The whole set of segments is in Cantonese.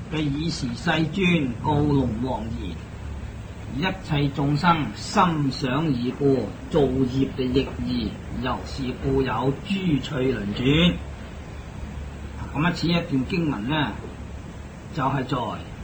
嘅以是世尊告龍王言：一切眾生心想已過，造業嘅逆異，由是故有諸趣輪轉。咁此一段經文呢，就係在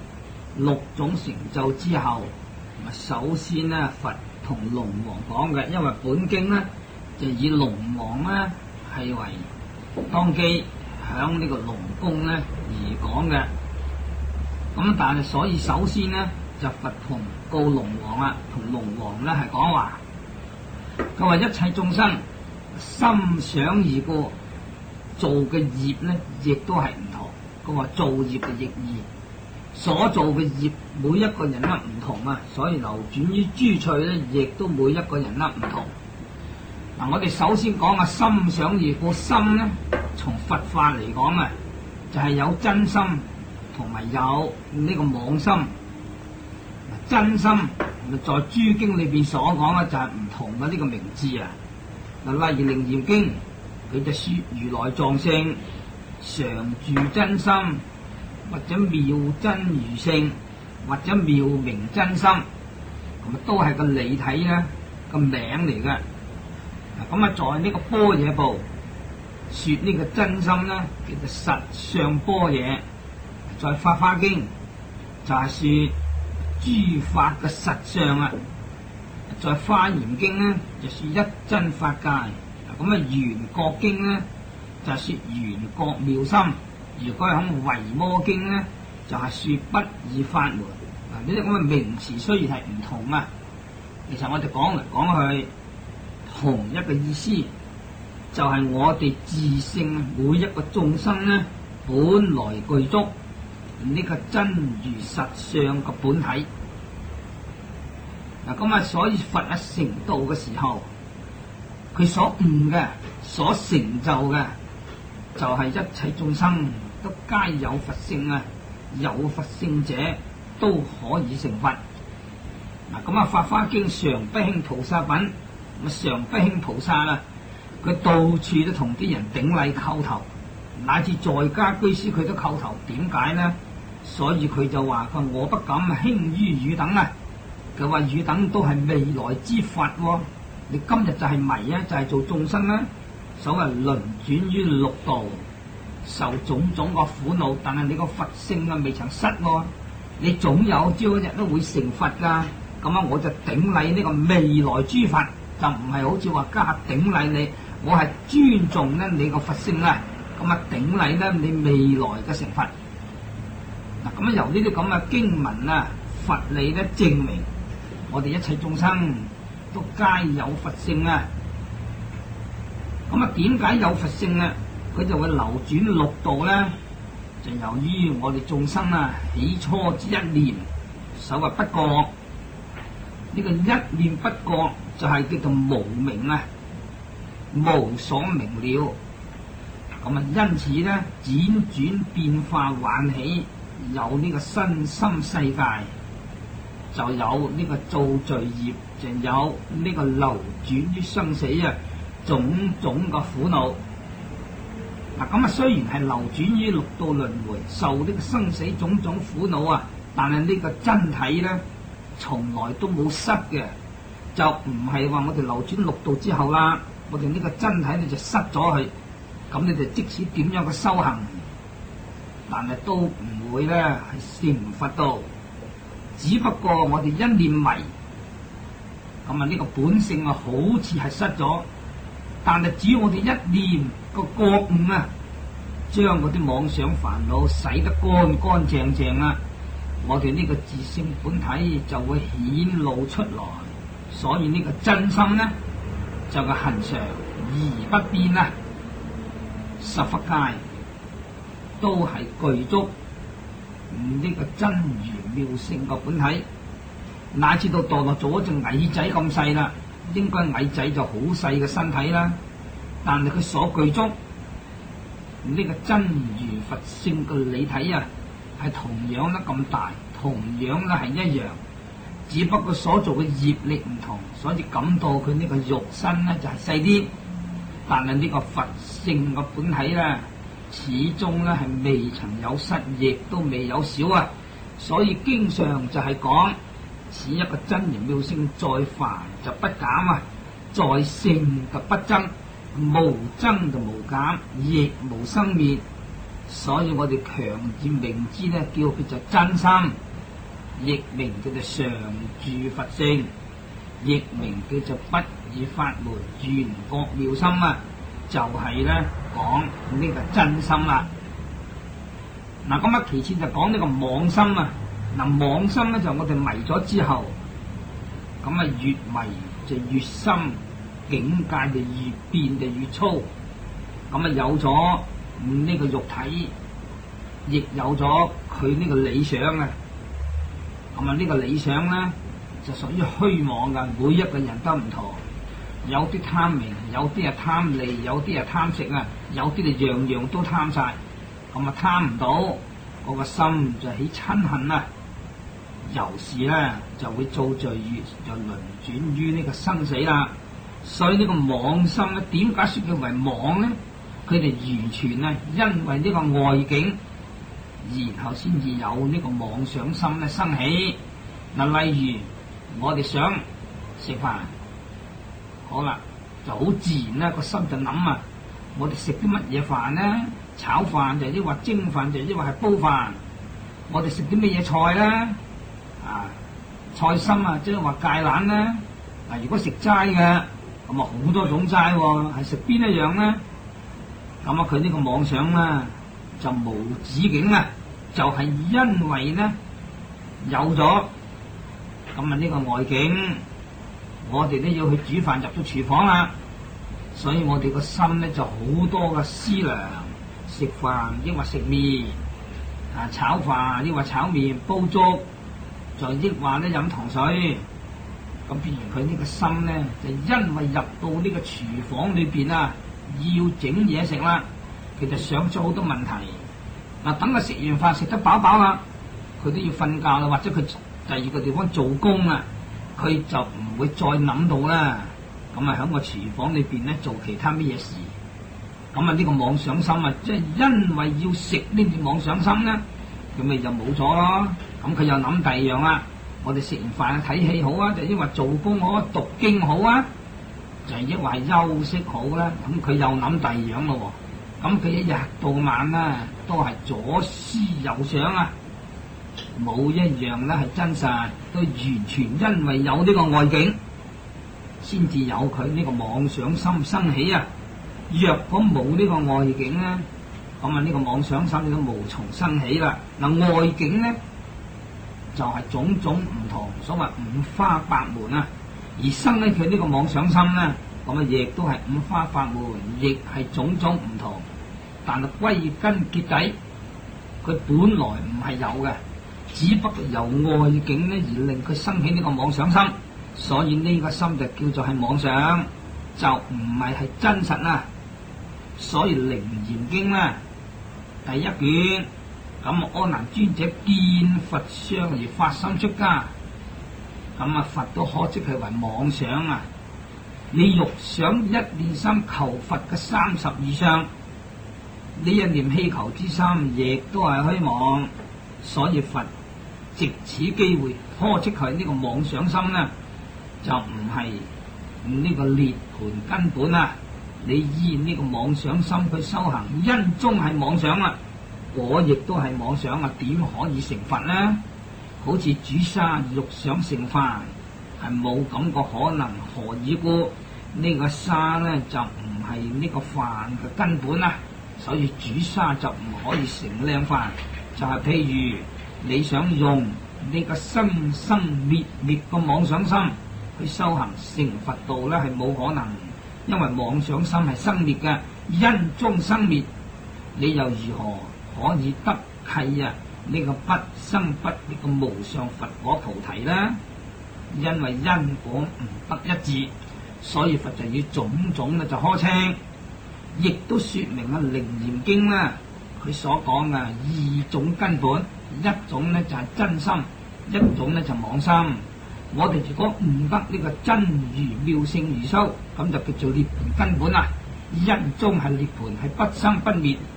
6種成就之後，首先呢，佛同龍王講嘅，因為本經呢就以龍王呢係為當機，響呢個龍宮呢而講嘅。咁但係所以首先呢，就佛同告龍王啊，同龍王呢係講話，佢話一切眾生心想而過，做嘅業呢亦都係唔同。佢話造業嘅逆異，所做嘅業每一個人都唔同啊，所以流轉於諸趣呢，亦都每一個人都唔同。嗱，我哋首先講啊，心想而過，心呢從佛法嚟講啊，就係有真心同埋有呢個妄心。真心在諸經裏邊所講嘅就係唔同嘅呢個名字啊。嗱，例如《楞嚴經》，佢就說如來藏性、常住真心，或者妙真如性，或者妙明真心，咁啊都係個理體咧個名嚟嘅。咁啊，在呢個般若部說呢個真心咧，叫做實相般若；在《法華經》就係說諸法嘅實相啊；在《華嚴經》咧就說一真法界。咁啊，《圓覺經》咧就係說圓覺妙心。如果係喺《維摩經》咧，就係說不二法門。嗱，呢啲咁嘅名詞雖然係唔同啊，其實我哋講嚟講去同一個意思，就係我哋自性每一個眾生咧，本來具足呢個真如實相嘅本體。嗱，咁啊，所以佛啊成道嘅時候，佢所悟嘅、所成就嘅，就係一切眾生都皆有佛性啊，有佛性者都可以成佛。嗱，咁啊，《法華經》常不輕菩薩品，咁常不輕菩薩啊，佢到處都同啲人頂禮叩頭，乃至在家居士佢都叩頭。點解呢？所以佢就話：佢我不敢輕於汝等啊！佢話汝等都係未來之佛喎，你今日就係迷啊，就係做眾生啦。所謂輪轉於六道，受種種個苦惱，但係你個佛性啊未曾失喎，你總有朝一日都會成佛噶。咁啊，我就頂禮呢個未來諸佛，就唔係好似話家下頂禮你，我係尊重咧你個佛性啊。咁啊，頂禮咧你未來嘅成佛。嗱，咁啊，由呢啲咁嘅經文啊、佛理咧證明，我哋一切眾生都皆有佛性啊。咁啊，點解有佛性啊？佢就會流轉六道咧，就由於我哋眾生啊起初之一念，所謂不覺。呢個一念不覺就係叫做無明啊，無所明了。咁啊，因此咧輾轉變化幻起，有呢個身心世界，就有呢個造罪業，就有呢個流轉於生死啊，種種嘅苦惱。嗱，咁啊，雖然係流轉於六道輪迴，受呢個生死種種苦惱啊，但係呢個真體咧，從來都冇失嘅，就唔係話我哋流轉六道之後啦，我哋呢個真體你就失咗去，咁你哋即使點樣嘅修行，但係都唔會咧係成佛道。只不過我哋一念迷，咁啊呢個本性啊好似係失咗，但係只要我哋一念個覺悟啊，將嗰啲妄想煩惱洗得乾乾淨淨啦，我哋呢個自性本體就會顯露出來。所以呢個真心呢，就係恒常而不變啦。十法界都係具足呢個真如妙性個本體，乃至到墮落做一隻蟻仔咁細啦，應該蟻仔就好細嘅身體啦，但係佢所具足呢個真如佛性嘅理體啊，係同樣得咁大，同樣咧係一樣，只不過所做嘅業力唔同，所以感到佢呢個肉身咧就係細啲，但係呢個佛性嘅本體咧， 始終咧係未曾有失，亦都未有少啊！所以經常就係講，此一個真言妙性，在凡就不減啊，在聖就不增，無增就無減，亦無生滅。所以我哋強烈明知咧，叫佢就真心，亦名叫做常住佛性，亦名叫做不二法門緣覺妙心啊！就係咧講呢個真心啦。嗱，咁啊，其次就講呢個妄心啊。嗱，妄心咧就我哋迷咗之後，咁啊越迷就越深，境界就越變就越粗。咁啊有咗呢個肉體，亦有咗佢呢個理想啊。咁啊呢個理想咧就屬於虛妄噶，每一個人都唔同。有啲貪名，有啲係貪利，有啲係貪食啊，有啲就樣樣都貪晒。咁啊貪唔到，我個心就起嗔恨啊，由是咧就會造罪業，就輪轉於呢個生死啦。所以呢個妄心咧，點解說佢為妄咧？佢哋完全啊，因為呢個外境，然後先至有呢個妄想心咧生起。嗱，例如我哋想食飯。好啦，就好自然啦，個心就諗啊，我哋食啲乜嘢飯咧？炒飯就抑或蒸飯就抑或係煲飯？我哋食啲乜嘢菜咧？啊，菜心啊，即係話芥蘭咧。嗱，如果食齋嘅，咁啊好多種齋喎，係食邊一樣咧？咁啊，佢呢個妄想啦，就無止境啊，就係因為咧有咗咁啊呢個外境。我哋都要去煮飯，入咗廚房啦，所以我哋個心咧就好多嘅思量，食飯抑或食麵，啊炒飯抑或炒麵，煲粥，就抑或咧飲糖水。咁變然佢呢個心咧，就因為入到呢個廚房裏邊啊，要整嘢食啦，佢就想咗好多問題。嗱，等佢食完飯食得飽飽啦，佢都要瞓覺啦，或者佢第二個地方做工啦。佢就唔會再諗到啦，咁啊喺個廚房裏邊咧做其他乜嘢事，咁啊呢個妄想心啊，即係因為要食呢啲妄想心咧，咁咪就冇咗咯。咁佢又諗第二樣啦，我哋食完飯睇戲好啊，就因為做工好啊，讀經好啊，就因為休息好啦。咁佢又諗第二樣咯。咁佢一日到晚啊，都係左思右想啊。冇一樣咧係真實，都完全因為有呢個外境，先至有佢呢個妄想心生起啊！若果冇呢個外境咧，咁啊呢個妄想心都無從生起啦。嗱，外境咧就係種種唔同，所謂五花八門啊，而生起佢呢個妄想心咧，咁啊亦都係五花八門，亦係種種唔同，但係歸根結底，佢本來唔係有嘅。只不過由外境咧而令佢生起呢個妄想心，所以呢個心就叫做係妄想，就唔係真實啦。所以《楞嚴經》咧第一卷，咁阿難尊者見佛相而發心出家，咁啊佛都可即係為妄想啊！你欲想一念心求佛嘅32相，呢一念希求之心亦都係虛妄，所以佛藉此機會呵斥佢呢個妄想心咧，就唔係呢個涅槃根本啊！你依呢個妄想心去修行，因中係妄想啊，果亦都係妄想啊，點可以成佛呢？好似煮沙欲想成飯，係冇咁個可能，何以故？呢個沙咧就唔係呢個飯嘅根本啊，所以煮沙就唔可以成靚飯。就係譬如你想用呢個生生滅滅個妄想心去修行成佛道咧，係冇可能，因為妄想心係生滅嘅，因中生滅，你又如何可以得契啊？呢個不生不滅個無上佛果菩提呢？因為因果唔得一致，所以佛就要種種咧就呵斥，亦都說明啊《楞嚴經》啦。佢所講嘅二種根本，一種咧就係真心，一種咧就妄心。我哋如果唔得呢個真如妙性如修，咁就叫做涅槃根本啦。因中係涅槃，係不生不滅，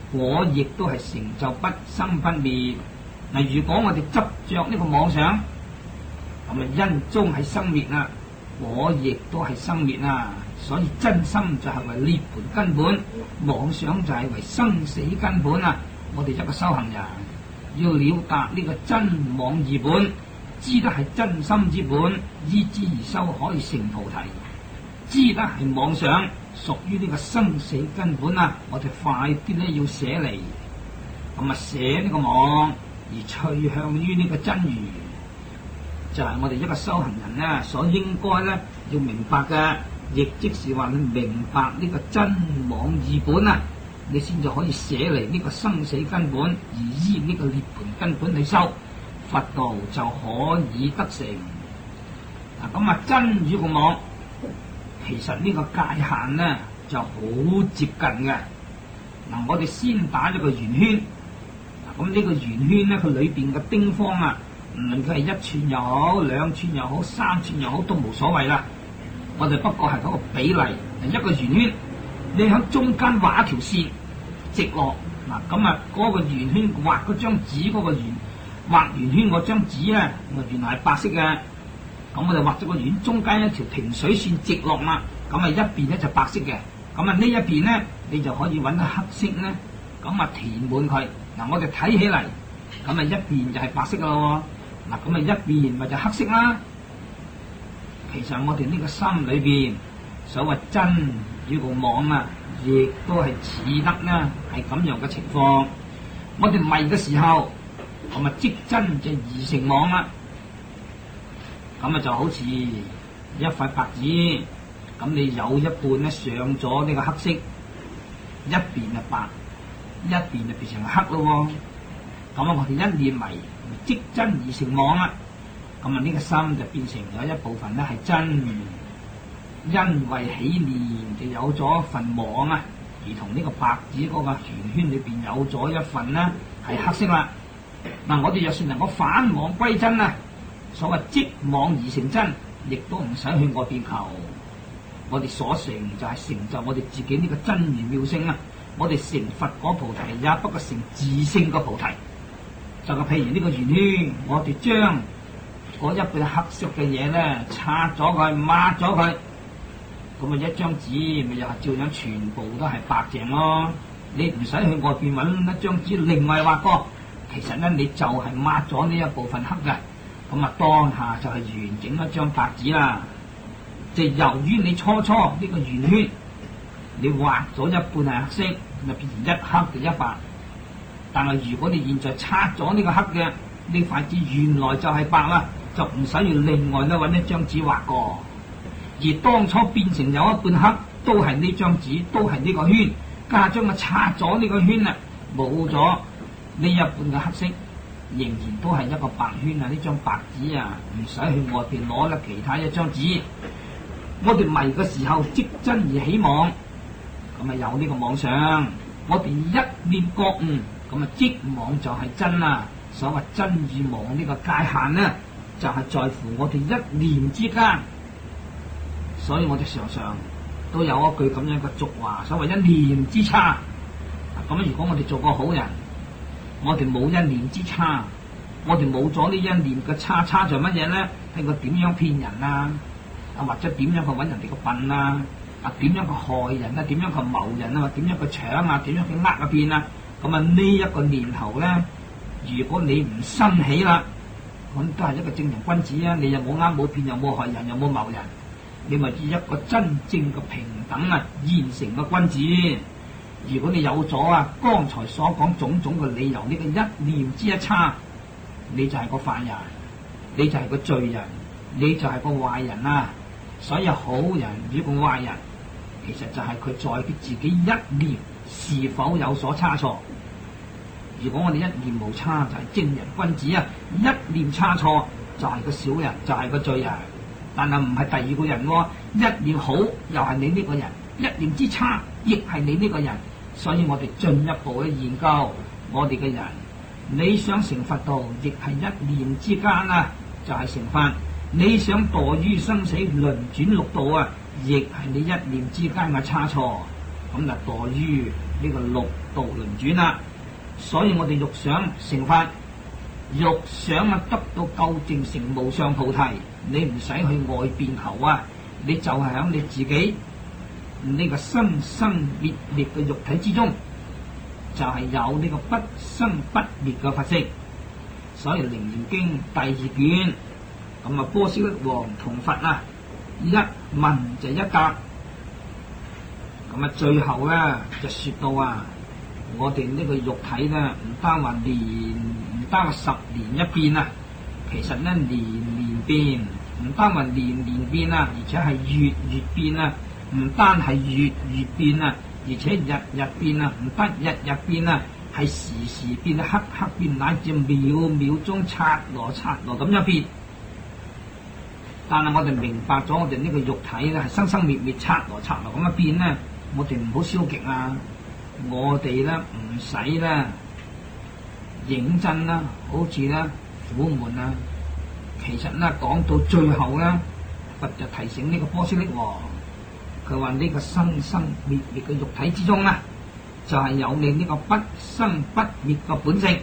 果亦都係成就不生不滅。嗱，如果我哋執着呢個妄想，咁啊因中係生滅啊，果亦都係生滅啊。所以真心就係為涅槃根本，妄想就係為生死根本啊。我哋一個修行人要了達呢個真妄二本，知得係真心之本，依之而修可以成菩提。知得係妄想屬於呢個生死根本啊，我哋快啲咧要捨離，咁啊捨呢個妄而趨向於呢個真如，就係我哋一個修行人咧所應該咧要明白嘅，亦即是話你明白呢個真妄二本啊，你先至可以捨離呢個生死根本，而依呢個涅槃根本去修佛道就可以得成。嗱，咁啊真與個妄，其實呢個界限呢就好接近嘅。嗱，我哋先打咗個圓圈，咁呢個圓圈咧，佢裏邊嘅丁方啊，唔論佢係1寸又好，2寸又好，3寸又好，都冇所謂啦。我哋不過係嗰個比例，一個圓圈，你喺中間畫一條線直落，嗱咁啊嗰個圓圈畫嗰張紙嗰個畫圓圈嗰張紙咧，原來係白色嘅。咁我哋畫咗個圓，中間一條平水線直落啦，咁啊一邊咧就白色嘅，咁啊呢一邊咧你就可以揾到黑色咧，咁啊填滿佢。嗱，我哋睇起嚟，咁啊一邊就係白色噶咯，嗱咁啊一邊咪就黑色啦。其實我哋呢個心裏邊所謂真與個妄啊，亦都係似得啦，係咁樣嘅情況。我哋迷嘅時候，咁啊即真就而成妄啦。咁啊就好似一塊白紙，咁你有一半咧上咗呢個黑色，一邊就白，一邊就變成黑咯。咁啊我哋一念迷，即真而成妄啦。咁啊呢個心就變成咗一部分咧係真，因為起念就有咗一份妄啊，而同呢個白紙嗰個圓圈裏邊有咗一份咧係黑色啦。嗱，我哋若算能夠反妄歸真啊，所謂即妄而成真，亦都唔使去外邊求。我哋所成就係成就我哋自己呢個真如妙性啊！我哋成佛果菩提，也不過成自性個菩提。就係譬如呢個圓圈，我哋將嗰一半黑色嘅嘢咧拆咗佢，抹咗佢，咁啊一張紙咪又係照樣全部都係白淨咯。你唔使去外邊揾一張紙另外畫過，其實咧你就係抹咗呢一部分黑嘅。咁啊，當下就係完整一張白紙啦。就由於你初呢個圓圈，你畫咗一半係黑色，就變成一黑就一白。但係如果你現在拆咗呢個黑嘅，呢塊紙原來就係白啦，就唔使要另外咧揾一張紙畫過。而當初變成有一半黑，都係呢張紙，都係呢個圈，加將佢拆咗呢個圈啊，冇咗呢一半嘅黑色。仍然都係一個白圈啊！呢張白紙啊，唔使去外邊攞啦其他一張紙。我哋迷嘅時候即真而起妄，咁啊有呢個妄想。我哋一念覺悟，咁啊即妄就係真啦。所謂真與妄呢個界限呢，就係在乎我哋一念之間。所以我哋常常都有一句咁樣嘅俗話，所謂一念之差。咁如果我哋做個好人，我哋冇一念之差，我哋冇咗呢一念嘅差在乜嘢咧？係我點樣騙人啊？或者點樣去揾人哋個笨啊？點樣去害人啊？點樣去謀人啊？點樣去搶啊？點樣去呃啊騙啊？咁啊呢一個念頭咧，如果你唔生起啦，咁都係一個正人君子啊！你又冇呃冇騙，又冇害人，又冇謀人，你咪以一個真正嘅平等啊現成嘅君子。如果你有咗啊，剛才所講種種嘅理由，呢個一念之一差，你就係個犯人，你就係個罪人，你就係個壞人啊！所以好人與個壞人，其實就係佢在佢自己一念是否有所差錯。如果我哋一念無差，就係正人君子啊；一念差錯，就係個小人，就係個罪人。但係唔係第二個人喎，一念好又係你呢個人，一念之差亦係你呢個人。所以我哋進一步去研究我哋嘅人，你想成佛道，亦係一念之間啊，就係成佛；你想墮於生死輪轉六道啊，亦係你一念之間嘅差錯，咁就墮於呢個六道輪轉啦。所以我哋欲想成佛，欲想得到究竟成無上菩提，你唔使去外邊求啊，你就係喺你自己呢個生生滅滅嘅肉體之中，就係有呢個不生不滅嘅佛性。所以《楞嚴經》第2卷咁啊，波斯匿王同佛啊一問就一答，咁啊最後咧就說到啊，我哋呢個肉體咧唔單話10年一變啊，其實咧年年變，唔單話年年變啊，而且係月月變啊，唔單係月月變啊，而且日日變啊，唔得日日變啊，係時時變，刻刻變，乃至秒秒鐘剎那咁樣變。但係我哋明白咗，我哋呢個肉體咧係生生滅滅、剎那咁樣變咧，我哋唔好消極啊！我哋咧唔使咧認真啦，好似咧苦悶啊。其實咧講到最後咧，佛就提醒呢個波斯匿王，佢話呢個生生滅滅嘅肉體之中啊，就係有你呢個不生不滅嘅本性。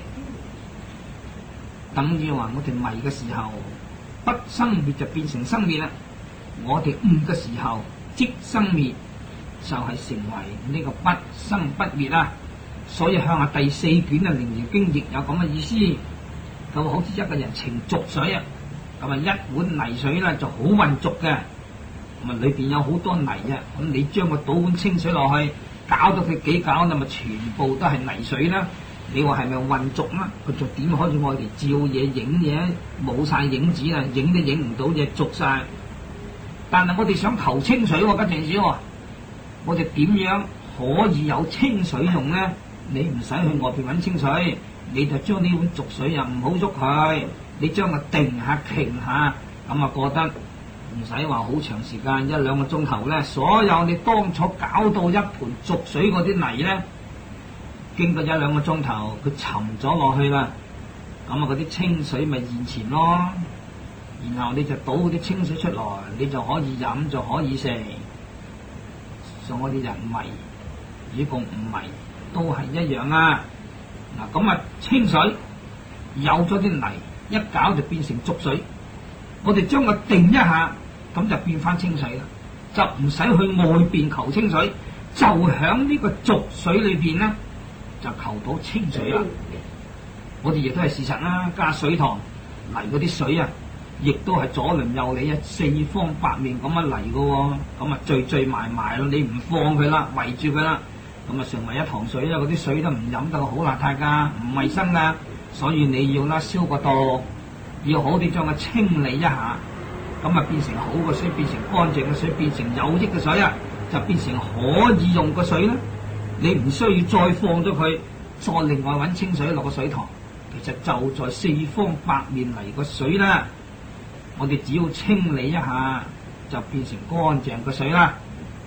等於話我哋迷嘅時候，不生滅就變成生滅啦。我哋悟嘅時候，即生滅就係成為呢個不生不滅啦。所以向下第4卷啊《楞嚴經》亦有咁嘅意思。咁好似一個人盛濁水啊，咁啊一碗泥水咧就好渾濁嘅，咁啊裏邊有好多泥啊。咁你將個倒碗清水落去，搞到佢幾攪，咁咪全部都係泥水啦。你話係咪混濁啦？佢仲點可以我哋照嘢影嘢？冇晒影子啊，影都影唔到嘢，濁晒。但係我哋想求清水喎，吉正少，我哋點樣可以有清水用咧？你唔使去外邊揾清水，你就將呢碗濁水又唔好喐佢，你將佢定下停下，咁啊覺得唔使話好長時間1-2個鐘頭咧。所有你當初搞到一盆濁水嗰啲泥咧，經過1-2個鐘頭，佢沉咗落去啦，咁啊嗰啲清水咪現前咯。然後你就倒啲清水出來，你就可以飲，就可以食。所以我啲人迷，如果唔迷都係一樣啊。嗱咁啊，清水有咗啲泥，一搞就變成濁水。我哋將佢定一下，咁就變翻清水啦，就唔使去外邊求清水，就響呢個濁水裏邊咧，就求到清水啦。我哋亦都係事實啦，加水塘嚟嗰啲水啊，亦都係左鄰右里啊，四方八面咁樣嚟嘅喎，咁啊聚埋咯，你唔放佢啦，圍住佢啦，咁啊成為一塘水啊，嗰啲水都唔飲得，好邋遢噶，唔衞生噶，所以你要啦消個毒，要好啲將佢清理一下，咁啊變成好嘅水，變成乾淨嘅水，變成有益嘅水啊，就變成可以用嘅水啦。你唔需要再放咗佢，再另外揾清水落個水塘，其實就在四方八面嚟個水啦。我哋只要清理一下，就變成乾淨嘅水啦。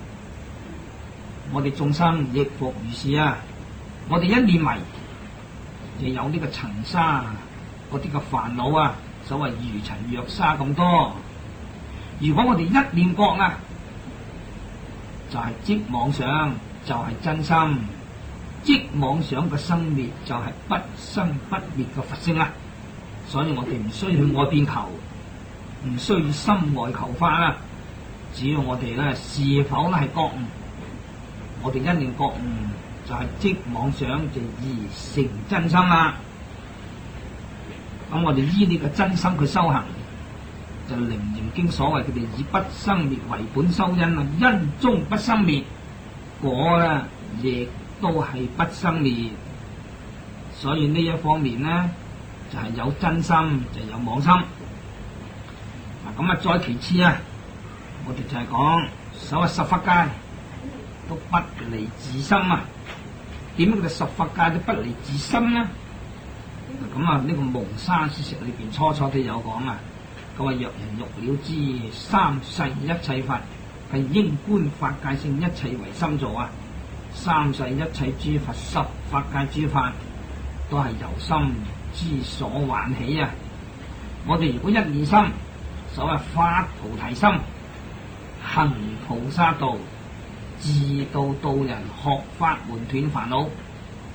我哋眾生亦復如是啊！我哋一念迷，就有呢個塵沙嗰啲嘅煩惱啊，所謂如塵若沙咁多。如果我哋一念覺啊，就係即妄想，就係真心。即妄想嘅生滅就係不生不滅嘅佛性啦。所以我哋唔需要去外邊求，唔需要心外求法啦。只要我哋咧是否咧係覺悟，我哋一念覺悟就係即妄想就而成真心啦。咁我哋依呢個真心去修行，就《楞嚴經》所謂佢哋以不生滅為本修因啊，因中不生滅，果咧亦都係不生滅。所以呢一方面咧，就係有真心就有妄心。嗱咁啊，再其次啊，我哋就係講所謂十法界都不離自心啊。點解十法界都不離自心呢？咁啊，呢個蒙山事實裏邊初都有講啊。佢話若人欲了知三世一切法係應觀法界性，一切唯心造啊。三世一切諸法，十法界諸法都係由心之所喚起啊。我哋如果一念心，所謂發菩提心，行菩薩道，自度度人，學法門斷煩惱，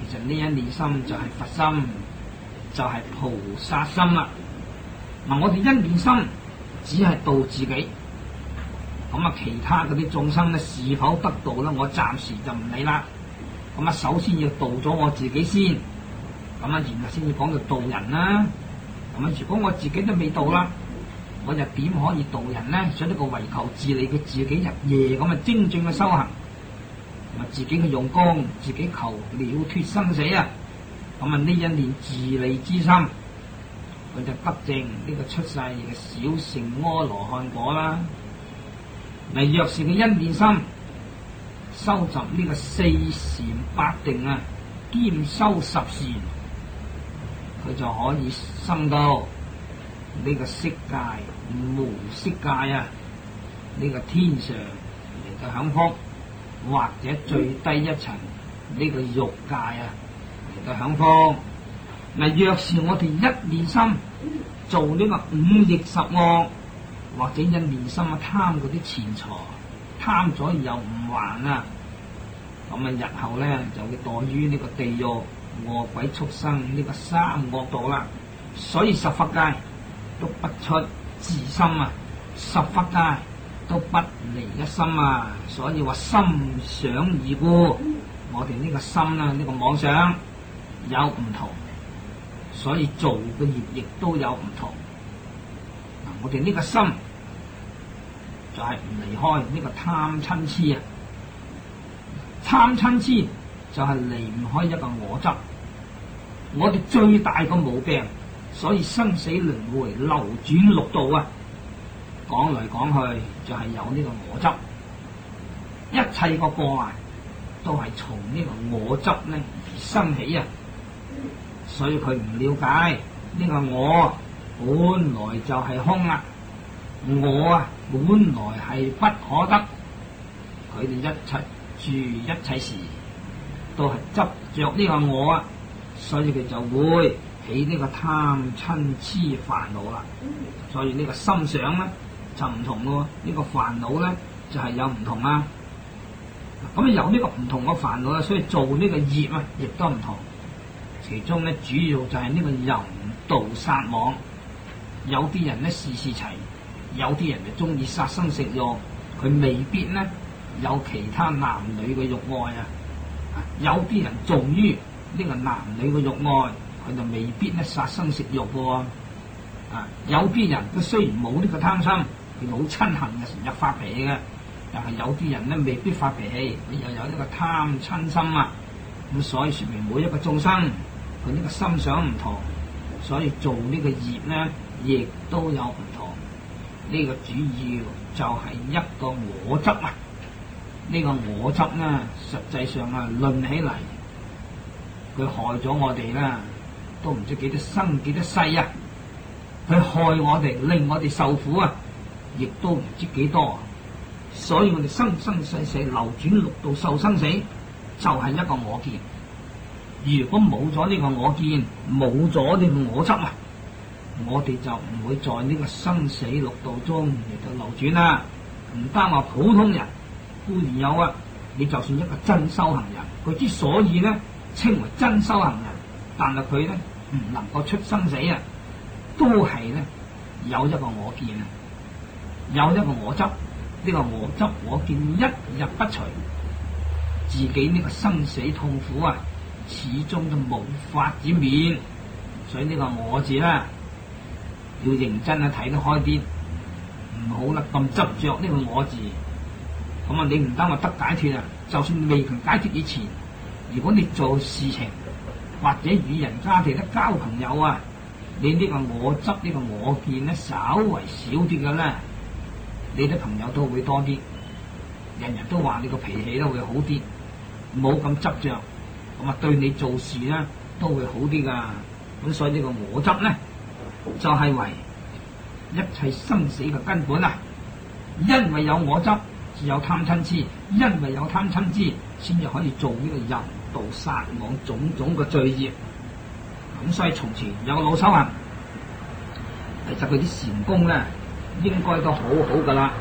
其實呢一念心就係佛心，就係菩薩心啦。嗱，我哋一念心只係度自己，咁啊，其他嗰啲眾生咧是否得度咧，我暫時就唔理啦。咁啊，首先要度咗我自己先，咁啊，然後先至講到度人啦。咁啊，如果我自己都未度啦，我就點可以度人呢？所以呢個為求自利嘅自己日夜咁啊精進嘅修行，咁啊自己嘅用功，自己求了脱生死啊！咁啊呢一念自利之心，佢就得證呢個出世嘅小乘阿羅漢果啦。嗱，若是佢一念心收集呢個四禪八定啊，兼修十善，佢就可以生到呢個色界、無色界啊，呢個天上嚟到享福，或者最低一層呢個欲界啊嚟到享福。嗱，若是我哋一念心做呢個五逆十惡，或者一念心啊貪嗰啲錢財，貪咗又唔還啊，咁啊日後咧就會墮於呢個地獄、餓鬼、畜生呢個三惡道啦。所以十法界都不出自心啊，十法界都不離一心啊。所以話心想已故，我哋呢個心啊，呢個妄想有唔同，所以做嘅業亦都有唔同。我哋呢個心就係唔離開呢個貪嗔痴啊，貪嗔痴就係離唔開一個我執。我哋最大嘅毛病，所以生死輪迴流轉六道啊，講嚟講去就係有呢個我執，一切個過患都係從呢個我執咧而生起啊。所以佢唔了解呢個我本來就係空啊，我啊本來係不可得。佢哋一切住一切時都係執着呢個我啊，所以佢就會起呢個貪嗔痴煩惱啦。所以呢個心想咧就唔同咯，呢個煩惱咧就係有唔同啊。咁有呢個唔同嘅煩惱啊，所以做呢個業啊亦都唔同。其中咧主要就係呢個淫盜殺妄。有啲人咧事事齊，有啲人就中意殺生食肉，佢未必咧有其他男女嘅欲愛啊。有啲人重於呢個男女嘅欲愛，佢就未必咧殺生食肉嘅喎。有啲人佢雖然冇呢個貪心，佢好親恨嘅，成日發脾氣嘅，但係有啲人咧未必發脾氣，佢又有呢個貪嗔心啊。咁所以說明每一個眾生佢呢個心想唔同，所以做呢個業咧亦都有唔同。呢個主要就係一個我執啊。呢個我執咧實際上啊論起嚟，佢害咗我哋啦，都唔知幾多生幾多世啊。佢害我哋，令我哋受苦啊，亦都唔知幾多。所以我哋生生世世流轉六道受生死，就係一個我見。如果冇咗呢個我見，冇咗呢個我執啊，我哋就唔會在呢個生死六道中嚟到流轉啦。唔單話普通人固然有啊，你就算一個真修行人，佢之所以咧稱為真修行人，但係佢咧唔能夠出生死啊，都係咧有一個我見啊，有一個我執。呢個我執我見一日不除，自己呢個生死痛苦啊，始終都無法掩面。所以呢個我字咧，要認真啊睇得開啲，唔好啦咁執着呢個我字。咁啊，你唔單話得解脫啊，就算未曾解脫以前，如果你做事情或者與人家哋咧交朋友啊，你呢個我執呢個我見咧稍為少啲嘅咧，你啲朋友都會多啲，人人都話你個脾氣都會好啲，冇咁執着，咁啊對你做事咧都會好啲噶。咁所以呢個我執咧就係為一切生死嘅根本啊！因為有我執，只有貪嗔痴；因為有貪嗔痴，先至可以做呢個淫盜殺妄種種嘅罪業。咁所以從前有個老修行，其實佢啲禪功咧應該都好好噶啦。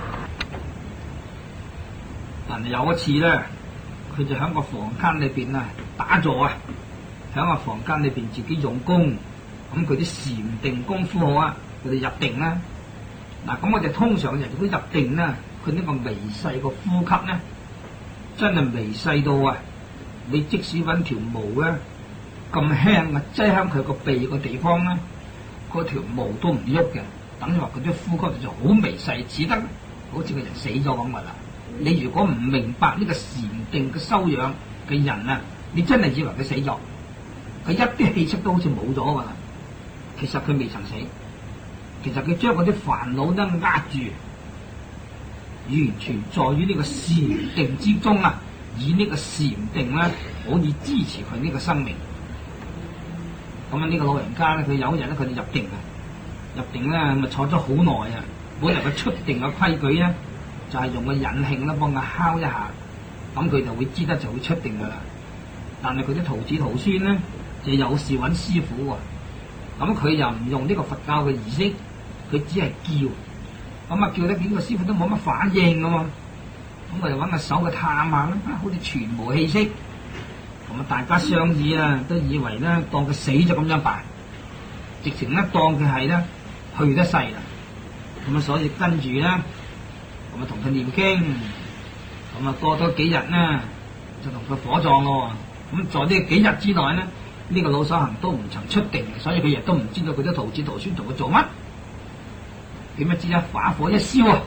但係有一次咧，佢就喺個房間裏邊啊打坐啊， 喺個房間裏邊自己用功，咁佢啲禪定功夫好啊，佢哋入定啦。嗱，咁我哋通常人如果入定啦，佢呢個微細個呼吸咧，真係微細到啊！你即使揾條毛咧咁輕啊，擠喺佢個鼻個地方咧，嗰條毛都唔喐嘅，等於話佢啲呼吸就好微細，似得好似個人死咗咁噶啦。你如果唔明白呢個禪定嘅修養嘅人啊，你真係以為佢死咗，佢一啲氣息都好似冇咗噶啦。其實佢未曾死，其實佢將嗰啲煩惱咧壓住，完全在於呢個禪定之中啊！以呢個禪定咧可以支持佢呢個生命。咁啊，呢個老人家咧，佢有一日咧，佢哋入定啊，入定咧咁啊坐咗好耐啊。本嚟佢出定嘅規矩咧，就係用個引磬咧幫佢敲一下，咁佢就會知得就會出定噶啦。但係佢啲徒子徒孫咧就有事揾師傅喎，咁佢又唔用呢個佛教嘅儀式，佢只係叫，咁啊叫得幾個師傅都冇乜反應噶嘛。咁我哋揾個手去探下啦，好似全無氣息，咁啊大家商議啊，都以為咧當佢死咗咁樣辦，直情咧當佢係咧去得世啦，咁啊所以跟住咧，咁啊同佢念經，咁啊過多幾日咧就同佢火葬咯。咁在呢幾日之內咧，呢個老修行都唔曾出定，所以佢亦都唔知道佢啲徒子徒孫同佢做乜。點不知啊，把火一燒啊！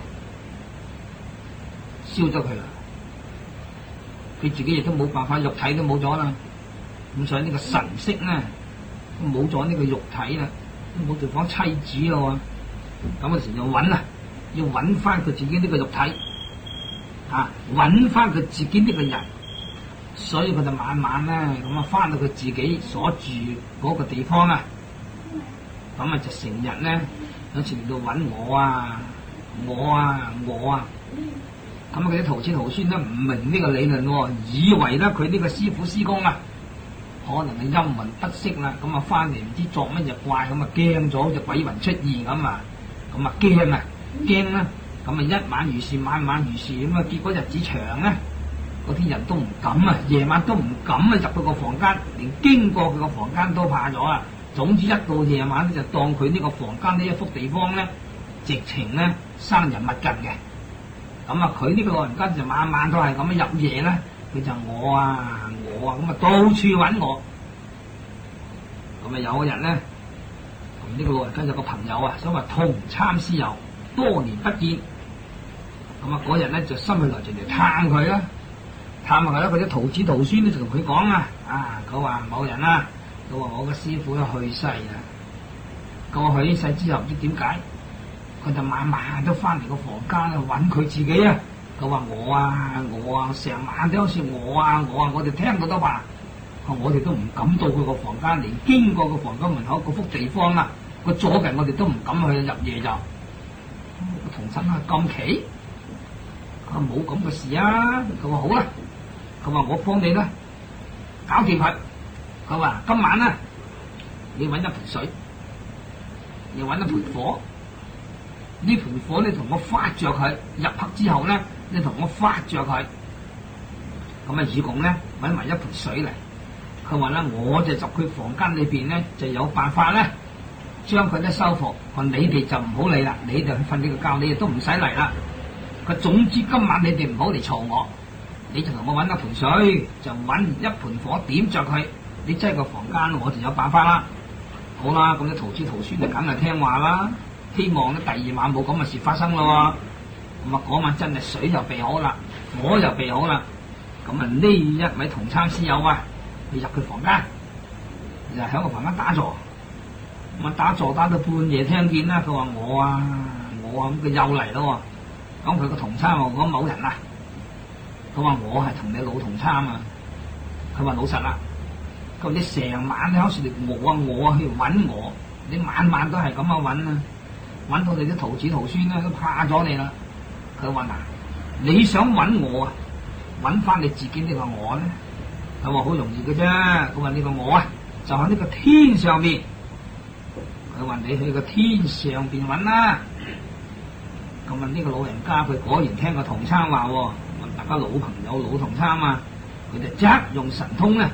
燒咗佢啦，佢自己亦都冇辦法，肉體都冇咗啦，咁所以呢個神識咧都冇咗呢個肉體啦，都冇地方妻子咯，咁嗰時就揾啊，要揾翻佢自己呢個肉體，啊，揾翻佢自己呢個人，所以佢就慢慢咧咁啊翻到佢自己所住嗰個地方啊，咁啊就成日咧有時嚟到揾我啊，我啊，我啊。咁佢啲徒子徒孫都唔明呢個理論喎，以為咧佢呢個師傅師公啊，可能係陰魂不息啦，咁啊翻嚟唔知作乜嘢怪，咁啊驚咗，好似鬼魂出現咁啊，咁啊驚啦，咁啊一晚如是，晚晚如是，咁啊結果日子長咧，嗰啲人都唔敢啊，夜晚都唔敢啊入到個房間，連經過佢個房間都怕咗啊。總之一到夜晚咧，就當佢呢個房間呢一幅地方咧，直情咧生人勿近嘅。咁啊，佢呢個老人家就晚晚都係咁樣入夜咧，佢就我啊，咁啊到處揾我。咁啊有一日咧，同呢個老人家有個朋友啊，所謂同參師友，多年不見。咁啊嗰日咧就心血來潮嚟探佢啦，探下佢啦，佢啲徒子徒孫咧就同佢講啊，佢話某人啊，佢話我個師傅都去世啦，過去世之後唔知點解。佢就晚晚都翻嚟個房間揾佢自己啊！佢話我啊，成晚都好似我哋聽到都話，我哋都唔敢到佢個房間，連經過個房間門口嗰幅地方啊，個左近我哋都唔敢去入夜就。同親啊咁奇，佢話冇咁嘅事啊！佢話好啦，佢話我幫你啦，搞掂佢。佢話今晚啊，你揾一盆水，你揾一盆火。呢盆火你同我發着佢，入黑之後咧，你同我發着佢，咁啊以共咧揾埋一盆水嚟。佢話咧，我就入佢房間裏邊咧，就有辦法咧，將佢咧收復。話你哋就唔好嚟啦，你哋去瞓呢個覺，你哋都唔使嚟啦。佢總之今晚你哋唔好嚟嘈我，你就同我揾一盆水，就揾一盆火點着佢，你擠個房間，我就有辦法啦。好啦，咁啲徒子徒孫就梗係聽話啦。希望咧第二晚冇咁嘅事發生咯。咁啊嗰晚真係水就備好啦，火就備好啦。咁啊呢一位同參師友啊，你入佢房間，就喺個房間打坐。咁啊打坐打到半夜聽見啦，佢話我啊，咁佢又嚟咯。咁佢個同參話講某人啊，佢話我係同你老同參啊。佢話老實啦，佢話你成晚你好似嚟我去揾我，你晚晚都係咁啊揾啊。揾到你啲徒子徒孫咧都怕咗你啦。佢話嗱，你想揾我啊，揾翻你自己呢個我咧，佢話好容易嘅啫。佢話呢個我啊，就喺呢個天上邊。佢話你去個天上邊揾啦。咁啊呢個老人家佢果然聽個同參話，大家老朋友老同參啊，佢就即用神通咧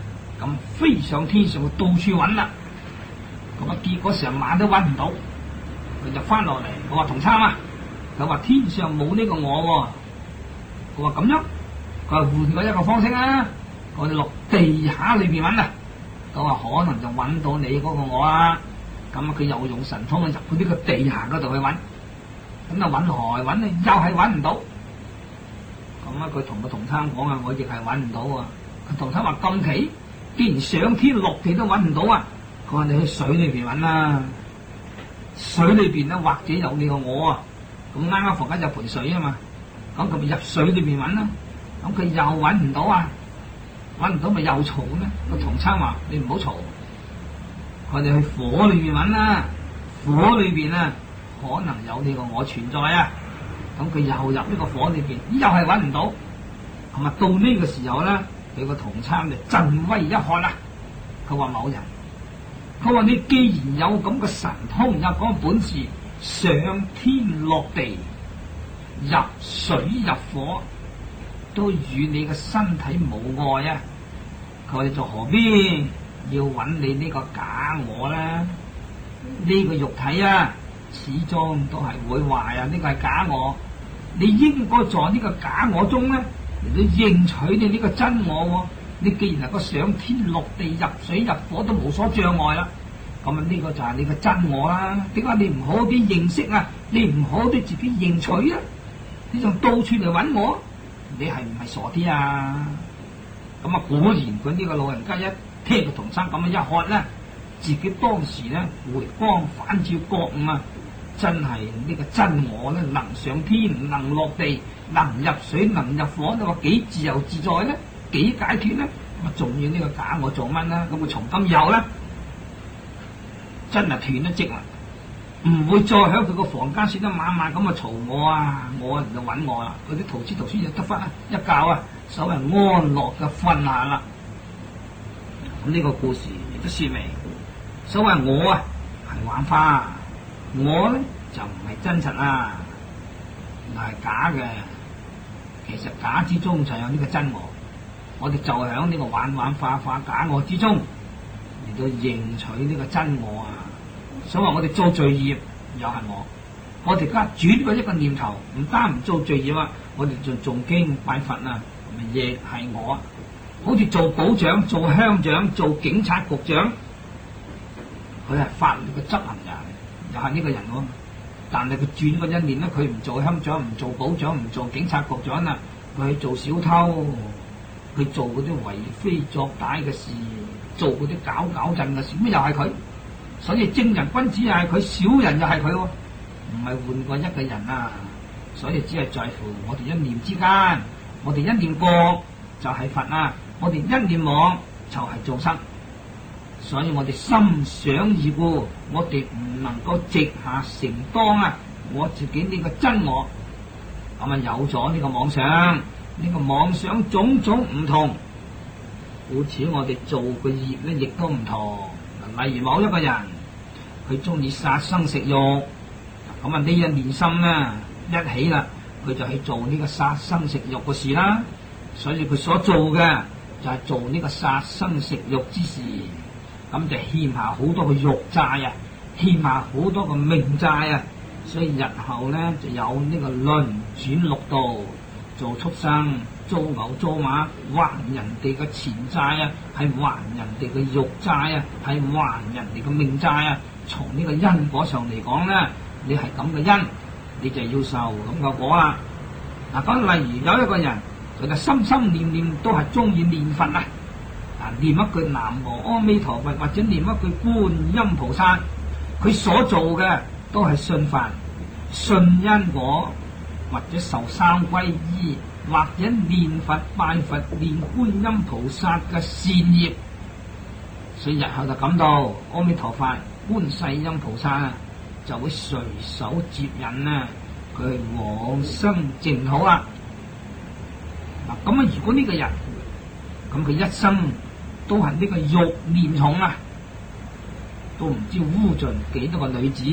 咁飛上天上，到處揾啦。咁啊，結果成晚都揾唔到，佢就翻落嚟。我話同參啊，佢話天上冇呢個我喎。佢話咁樣，佢話換過一個方式啊，我哋落地下裏邊揾啊。佢話可能就揾到你嗰個我啊。咁啊，佢又用神通去入去呢個地下嗰度去揾，咁啊揾來揾去，又係揾唔到。咁啊，佢同個同參講啊，我亦係揾唔到啊。佢同參話咁奇，既然上天落地都揾唔到啊，佢話你去水裏邊揾啦，水裏邊咧或者有你個我啊。咁啱啱房間有盆水啊嘛，咁佢咪入水裏邊揾啦。咁佢又揾唔到啊，揾唔到咪又嘈咩？個同參話你唔好嘈，我哋去火裏邊揾啦，火裏邊啊可能有你個我存在啊。咁佢又入呢個火裏邊，又係揾唔到。咁啊到呢個時候咧，佢個同參就振威一喝啦。佢話某人，佢話你既然有咁嘅神通，有咁嘅本事，上天落地，入水入火，都與你嘅身體無礙啊。佢話你就何必要揾你呢個假我咧？呢個肉體啊，始終都係會壞啊！呢個係假我，你應該在呢個假我中咧嚟到認取你呢個真我。你既然能夠上天落地入水入火都無所障礙啦，咁啊呢個就係你嘅真我啦。點解你唔好啲認識啊？你唔好啲自己認取啊？你仲到處嚟揾我？你係唔係傻啲啊？咁啊果然佢呢個老人家一聽個同參咁樣一喝咧，自己當時咧回光返照覺悟啊！真係呢個真我咧，能上天，能落地，能入水，能入火，你話幾自由自在咧？幾解脫咧？咁啊，仲要呢個假我做乜啦？咁佢從今以後咧，真係斷咗職啦，唔會再喺佢個房間先得晚晚咁啊嘈我啊，我就揾我啦。嗰啲徒子徒孫就得翻一覺啊，所謂安樂嘅瞓下啦。咁呢個故事亦都說明，所謂我啊係玩花，我咧就唔係真實啊，係假嘅。其實假之中就有呢個真我，我哋就喺呢個玩花假我之中嚟到認取呢個真我啊。所謂我哋做罪業又係我哋而家轉過一個念頭，唔單唔做罪業啊，我哋仲誦經拜佛啊，亦係我。好似做保長、做鄉長、做警察局長，佢係法律嘅執行人，又係呢個人喎。但係佢轉過一年咧，佢唔做鄉長、唔做保長、唔做警察局長啦，佢去做小偷，佢做嗰啲為非作歹嘅事，做嗰啲搞震嘅事，咁又係佢。所以正人君子又係佢，小人又係佢喎，唔係換過一個人啊。所以只係在乎我哋一念之間，我哋一念過就係佛啊，我哋一念妄就係眾生。所以我哋心想已故，我哋唔能夠直下承當啊！我自己呢個真我，咁啊有咗呢個妄想，呢個妄想種種唔同，故此我哋做嘅業咧亦都唔同。例如某一個人，佢中意殺生食肉，咁啊呢一念心咧一起啦，佢就去做呢個殺生食肉嘅事啦。所以佢所做嘅就係做呢個殺生食肉之事，咁就欠下好多嘅肉債啊，欠下好多嘅命債啊。所以日後咧就有呢個輪轉六道，做畜生，租牛租馬，還人哋嘅錢債啊，係還人哋嘅肉債啊，係還人哋嘅命債啊。從呢個因果上嚟講咧，你係咁嘅因，你就要受咁嘅果啦。嗱，咁例如有一個人，佢就心心念念都係中意念佛啊，念一句南無阿彌陀佛，或者念一句觀音菩薩，佢所做嘅都係信佛、信因果，或者受三皈依，或者念佛拜佛、念觀音菩薩嘅善業。所以日後就感到阿彌陀佛、觀世音菩薩就會隨手接引啊，佢往生淨土啦。嗱，咁啊，如果呢個人咁佢一生都係呢個欲念重啊，都唔知污盡幾多個女子，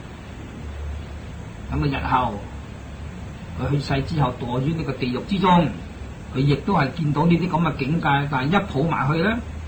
咁啊日後佢去世之後墮於呢個地獄之中，佢亦都係見到呢啲咁嘅境界，但係一抱埋去咧，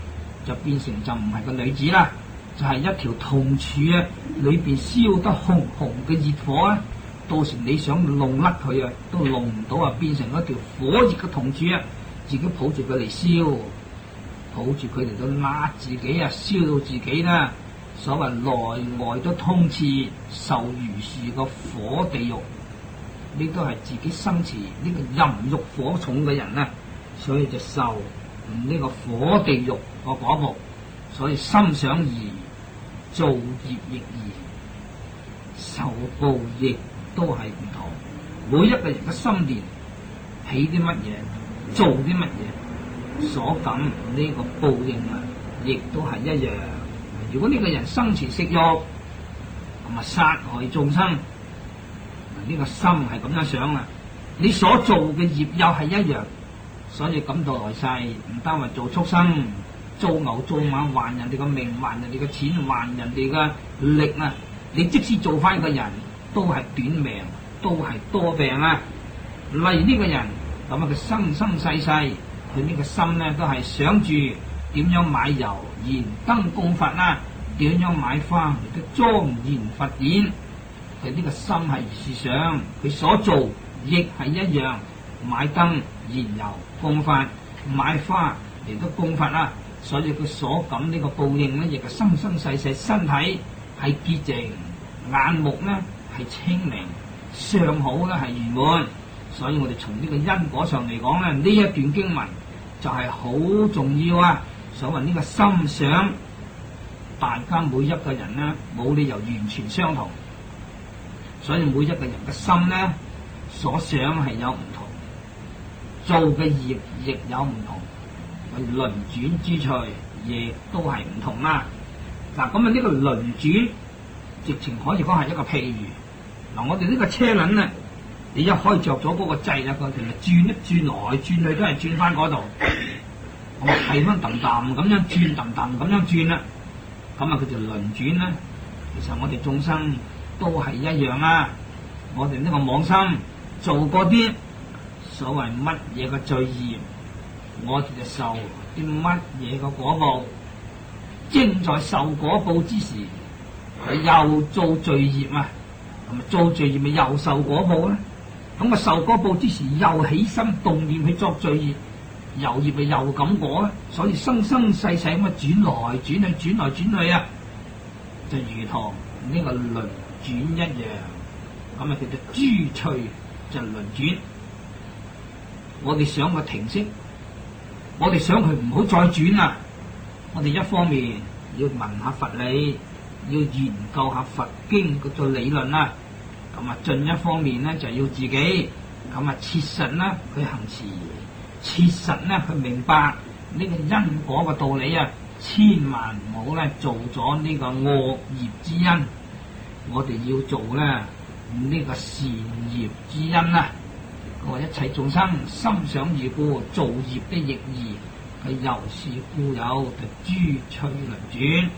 就變成就唔係個女子啦，就係一條銅柱啊，裏邊燒得紅紅嘅熱火啊，到時你想弄甩佢啊，都弄唔到啊，變成一條火熱嘅銅柱啊，自己抱住佢嚟燒，抱住佢嚟到焫自己啊，燒到自己啦。所謂內外都通刺，受如是個火地獄，呢都係自己生持呢個淫欲火重嘅人啊，所以就受呢個火地獄個果報，所以心想異，造業亦異，受報亦都係唔同。每一個人嘅心念起啲乜嘢，做啲乜嘢，所感呢個報應啊，亦都係一樣。如果呢個人生持食欲，咁啊殺害眾生，呢個心係咁樣想啊，你所做嘅業又係一樣，所以感到來世唔單話做畜生，做牛做馬，還人哋個命，還人哋嘅錢，還人哋嘅力啊！你即使做翻個人，都係短命，都係多病啊！例如呢個人咁啊，佢生生世世，佢呢個心咧都係想住點樣買油燃燈供佛啦，點樣買花嚟到莊嚴佛典，佢呢個心係如是想，佢所做亦係一樣，買燈燃油供佛，買花嚟到供佛啦。所以佢所感呢個報應咧，亦係生生世世身體係潔淨，眼目咧係清明，相好咧係圓滿。所以我哋從呢個因果上嚟講咧，呢一段經文就係好重要啊！所謂呢個心想，大家每一個人咧冇理由完全相同，所以每一個人嘅心咧所想係有唔同，做嘅業亦有唔同。輪轉之趣亦都係唔同啦。嗱，咁啊呢個輪轉直情可以講係一個譬如。嗱，我哋呢個車輪咧，你一開着咗嗰個掣啦，佢其實轉一轉來轉去都係轉翻嗰度。我係翻揼揼咁樣轉，揼揼咁樣轉啦。咁啊，佢就輪轉啦。其實我哋眾生都係一樣啦。我哋呢個妄心做過啲所謂乜嘢嘅罪業，我哋就受啲乜嘢嘅果報，正在受果報之時，佢又做罪業啊，咁啊做罪業咪又受果報咧？咁啊受果報之時，又起心動念去作罪業，由業咪又咁果咧？所以生生世世咁啊轉來轉去，轉來轉去啊，就如同呢個輪轉一樣，咁啊叫做諸趣就輪轉。我哋想個停息。我哋想佢唔好再轉啦，我哋一方面要聞下佛理，要研究下佛經嗰個理論啦，咁啊進一方面咧就要自己咁啊切實啦去行持，切實咧去明白呢個因果嘅道理啊，千萬唔好咧做咗呢個惡業之因，我哋要做咧呢個善業之因啊。我一切眾生心想異故，造業的亦異，佢由是故有諸趣輪轉。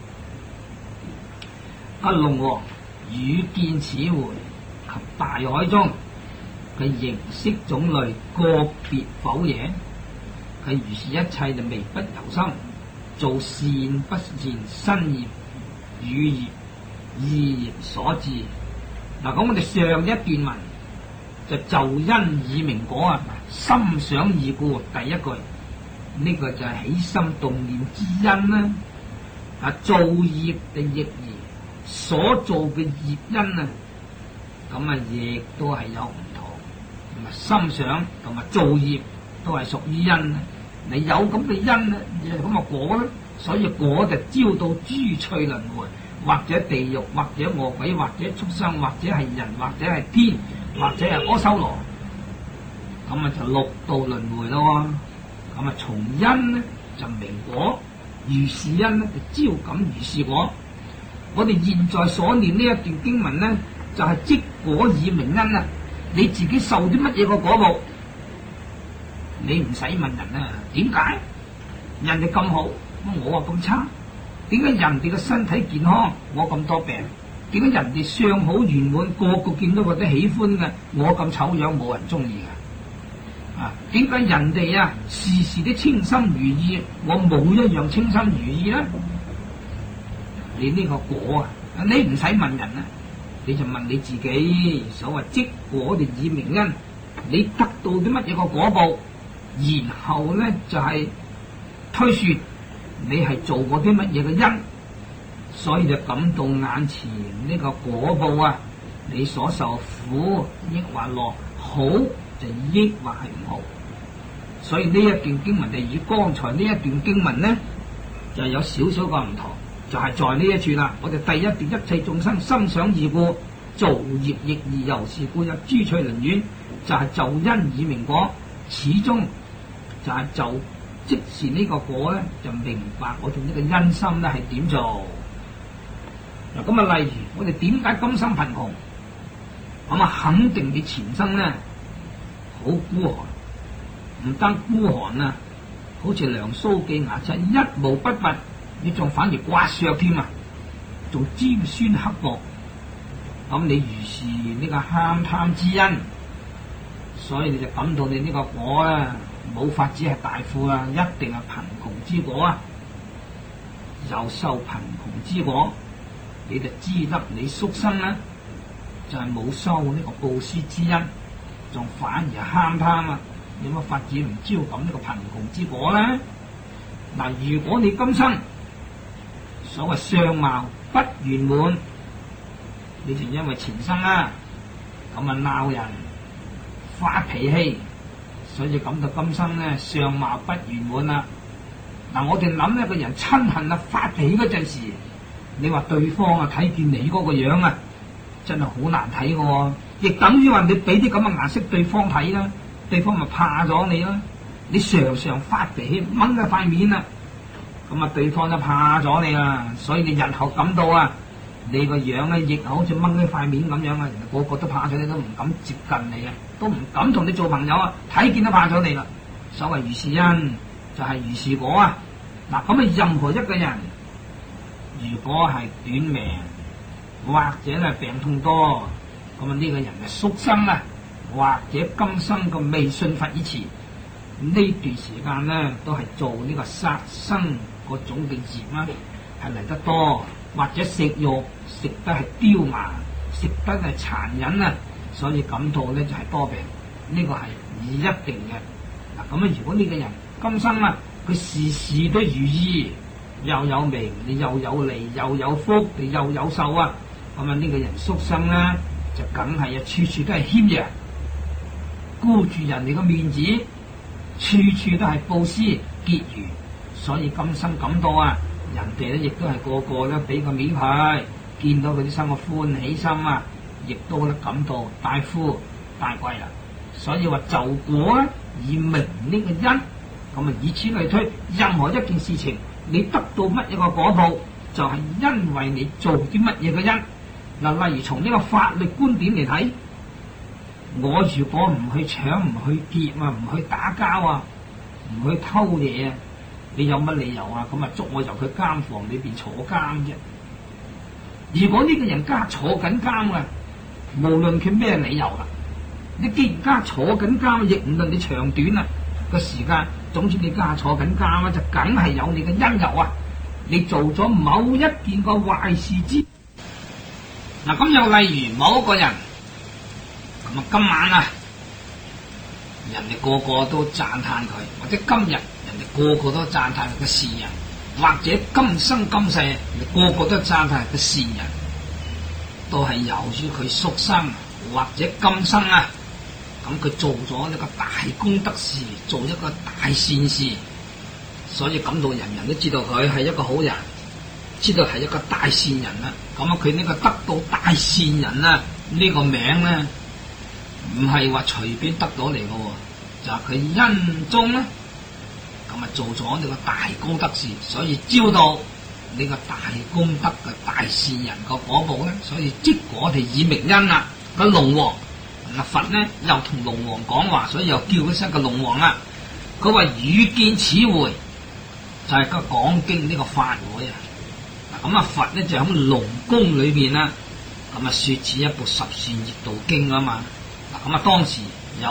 阿龍王與見此回及大海中嘅形色種類個別否也，佢如是一切就微不由心，做善不善身業、語業、意業所致。嗱，咁我哋上一段文。就因以明果啊，心想異故，第一句呢個就係起心動念之因啦。啊，造業嘅亦然，所做嘅業因啊，咁啊亦都係有唔同。咁啊，心想同埋造業都係屬於因啊。你有咁嘅因咧，咁啊果咧，所以果就招到諸趣輪迴，或者地獄，或者餓鬼，或者畜生，或者係人，或者係天。或者係阿修羅，咁啊就六道輪迴咯。咁啊從因咧就明果，如是因咧就招感如是果。我哋現在所念呢一段經文咧，就係、是、即果以明因啊！你自己受啲乜嘢個果報，你唔使問人啊？點解人哋咁好，我話咁差？點解人哋嘅身體健康，我咁多病？點解人哋相好圓滿，個個見到佢都喜歡嘅，我咁醜樣冇人中意嘅？ 啊，點解人哋啊時時都稱心如意，我冇一樣稱心如意咧？你呢個果啊，你唔使問人啊，你就問你自己。所謂積果就以明因，你得到啲乜嘢個果報，然後咧就係推說你係做過啲乜嘢嘅因，所以就感到眼前呢個果報啊，你所受苦抑或樂，好就抑或係唔好。所以呢一段經文就與剛才呢一段經文呢就有少少個唔同，就係在呢一處啦。我哋第一段一切眾生心想異故，造業亦而由是故有諸趣輪轉，就係就因以明果，始終就係就即是呢個果咧，就明白我哋呢個因心咧係點做。嗱咁啊，例如我哋點解今生貧窮，咁啊肯定你前生咧好孤寒，唔單孤寒啊，好似梁蘇記牙刷一毛不拔，你仲反而刮削添啊，仲尖酸刻薄。咁你如是呢個慳貪之因，所以你就感到你呢個果啊冇法子係大富啊，一定係貧窮之果啊。又受貧窮之果，你就知得你宿生咧就係冇修呢個布施之因，仲反而慳貪啊！有乜法子唔招感呢個貧窮之果咧？嗱，如果你今生所謂相貌不圓滿，你就因為前生啊咁啊鬧人發脾氣，所以感到今生咧相貌不圓滿啦。嗱，我哋諗一個人親恨啊發脾氣嗰陣時，你話對方啊睇見你嗰個樣啊，真係好難睇嘅喎，亦等於話你俾啲咁嘅顏色對方睇啦，對方咪怕咗你啦。你常常發脾氣掹一塊面啊，咁啊對方就怕咗你啦，所以你日後感到啊你個樣咧亦好似掹一塊面咁樣啊，人哋個個都怕咗你，都唔敢接近你啊，都唔敢同你做朋友啊，睇見都怕咗你啦。所謂如是因就係如是果啊。嗱，咁啊任何一個人如果係短命或者係病痛多，咁啊呢個人係宿生啊，或者今生個未信佛以前呢段時間咧都係做呢個殺生嗰種嘅業啦，係嚟得多，或者食肉食得係刁蠻，食得係殘忍啊，所以感到咧就係多病，呢個係一定嘅。嗱，咁啊如果呢個人今生啊佢事事都如意，又有名，你又有利，又有福，你又有壽啊，咁啊呢個人宿生咧就梗係啊處處都係謙讓，顧住人哋個面子，處處都係布施結餘，所以今生感到啊人哋咧亦都係個個咧俾個面佢，見到佢啲生個歡喜心啊，亦都咧感到大富大貴啦。所以話就果咧以明呢個因，咁啊以此類推，任何一件事情你得到乜嘢個果報，就係因為你做啲乜嘢嘅因。嗱，例如從呢個法律觀點嚟睇，我如果唔去搶、唔去劫啊、唔去打交啊、唔去偷嘢啊，你有乜理由啊咁啊捉我入去監房裏邊坐監啫？如果呢個人家坐緊監啊，無論佢咩理由啦，你既然家坐緊監，亦唔論你長短啊個時間，總之你家坐緊監啊，就梗係有你嘅因由啊！你做咗某一件個壞事之嗱，咁又例如某一個人咁啊，今晚啊，人哋個個都讚歎佢，或者今日人哋個個都讚歎佢嘅善人，或者今生今世人哋個個都讚歎佢嘅善人，都係由於佢宿生或者今生啊。咁佢做咗一個大功德事，做一個大善事，所以感到人人都知道佢係一個好人，知道係一個大善人啦。咁啊，佢呢個得到大善人啊呢個名咧，唔係話隨便得到嚟嘅，就係佢因中咧，咁啊做咗呢個大功德事，所以招到呢個大功德嘅大善人個果報咧，所以即果哋以明因啦。個龍王。佛咧又同龍王講話，所以又叫一聲個龍王啦。佢話遇見此會，就係個講經呢個法會啊。嗱咁啊，佛咧就喺龍宮裏邊啦，咁啊說此一部十善業道經啊嘛。嗱咁啊，當時有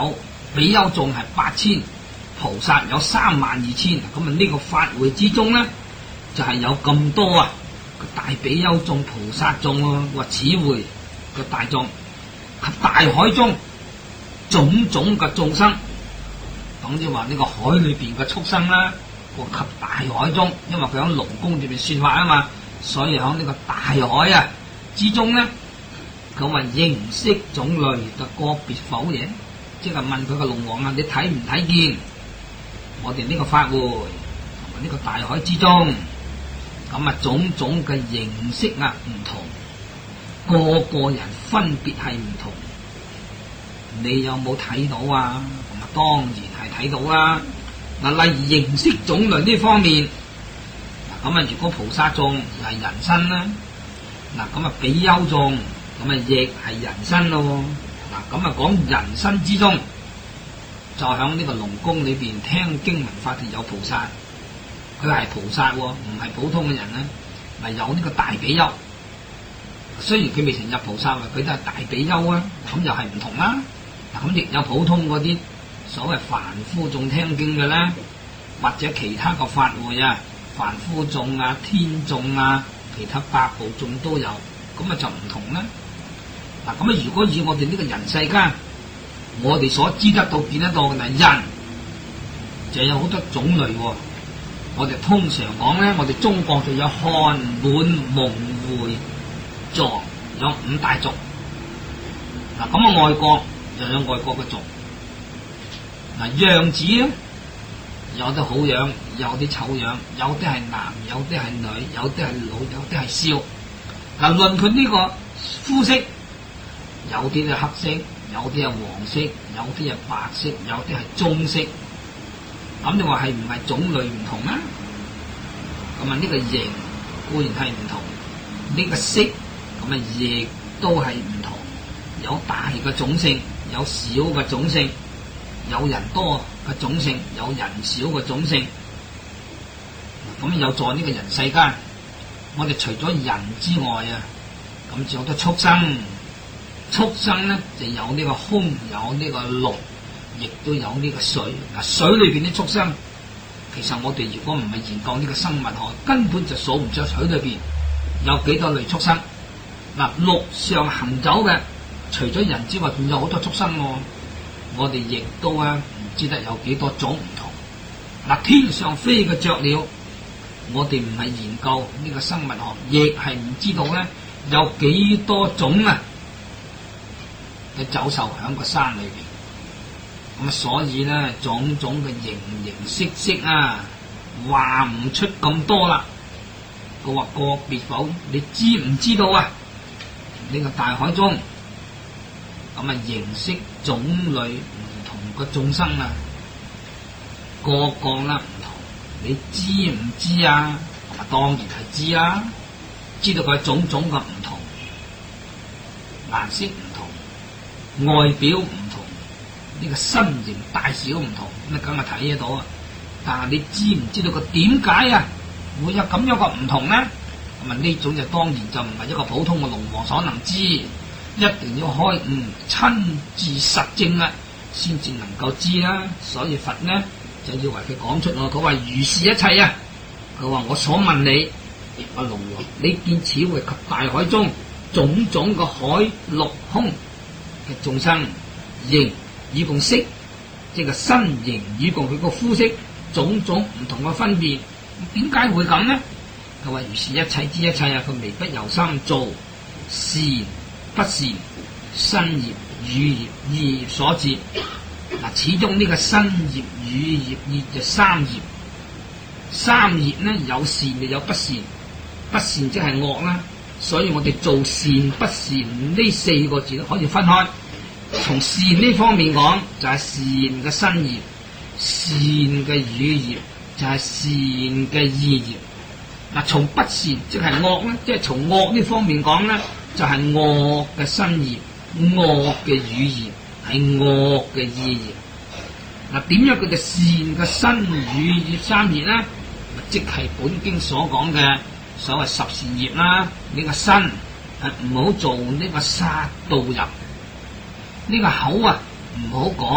比丘眾係8000，菩薩有32000。咁啊呢個法會之中咧，就係有咁多啊個大比丘眾、菩薩眾啊，話此會個大眾及大海中種種嘅眾生，咁即係話呢個海裏邊嘅畜生啦，個及大海中，因為佢喺龍宮裏邊說法啊嘛，所以喺呢個大海啊之中咧，佢話形色種類就個別否認，即係問佢個龍王啊，你睇唔睇見我哋呢個法會同埋呢個大海之中，咁啊種種嘅形色啊唔同，個個人分別係唔同，你有冇睇到啊？咁啊當然係睇到啦。嗱，例如形色種類呢方面，嗱咁啊如果菩薩眾係人身啦，嗱咁啊比丘眾咁啊亦係人身咯。嗱咁啊講人身之中，就響呢個龍宮裏邊聽經聞法嘅有菩薩，佢係菩薩唔係普通嘅人咧，咪有呢個大比丘。雖然佢未成入菩薩，佢都係大比丘啊，咁又係唔同啦。嗱咁亦有普通嗰啲所謂凡夫眾聽經嘅咧，或者其他個法會啊，凡夫眾啊、天眾啊、其他百部眾都有，咁啊就唔同啦。嗱咁啊，如果以我哋呢個人世間，我哋所知得到、見得到嘅人，就有好多種類。我哋通常講咧，我哋中國就有漢、滿、蒙、回、藏，有5大族。嗱咁啊，外國又有外國嘅族。嗱樣子咧，有啲好樣，有啲醜樣，有啲係男，有啲係女，有啲係老，有啲係少。嗱論佢呢個膚色，有啲係黑色，有啲係黃色，有啲係白色，有啲係棕色。咁你話係唔係種類唔同啊？咁啊呢個形固然係唔同，呢個色咁啊亦都係唔同，有大嘅種性，有小嘅種性，有人多嘅種性，有人少嘅種性。咁有在呢個人世間，我哋除咗人之外啊，咁仲有得畜生。畜生咧就有呢個空，有呢個陸，亦都有呢個水。嗱，水裏邊啲畜生，其實我哋如果唔係研究呢個生物學，根本就數唔出水裏邊有幾多類畜生。嗱，陸上行走嘅，除咗人之外，仲有好多畜生喎。我哋亦都唔知得有幾多種唔同。嗱，天上飛嘅雀鳥，我哋唔係研究呢個生物學，亦係唔知道咧有幾多種啊嘅走獸喺個山裏邊。咁所以咧種種嘅形形色色啊，話唔出咁多啦。佢話個別否，你知唔知道啊？呢個大海中咁啊形色種類唔同嘅眾生啊，個個啦唔同，你知唔知啊？當然係知啦，知道佢種種嘅唔同，顏色唔同，外表唔同，呢個身形大小唔同，咁啊梗係睇得到啊。但係你知唔知道佢點解啊會有咁樣個唔同咧？咁啊呢種就當然就唔係一個普通嘅龍王所能知，一定要開悟親自實證啊，先至能夠知啦。所以佛呢就要為佢講出佢話如是一切啊。佢話我所問你阿龍王，你見此會及大海中種種嘅海陸空嘅眾生形以共色，即係身形以共佢個膚色，種種唔同嘅分別，點解會咁呢？佢話如是一切之一切啊，佢微不由心做善不善，身業語業意業所致。嗱，始終呢個身業語業意就三業，三業呢有善就有不善，不善即係惡啦。所以我哋做善不善呢4個字都可以分開。從善呢方面講，就係善嘅身業，善嘅語業，就係善嘅意業。嗱，從不善即係惡咧，即係從惡呢方面講咧，就係惡嘅身業、惡嘅語業，係惡嘅意業。嗱，點樣佢哋善嘅身語業三業咧？即係本經所講嘅所謂10善業啦。呢個身係唔好做呢個殺盜淫，呢個口啊唔好講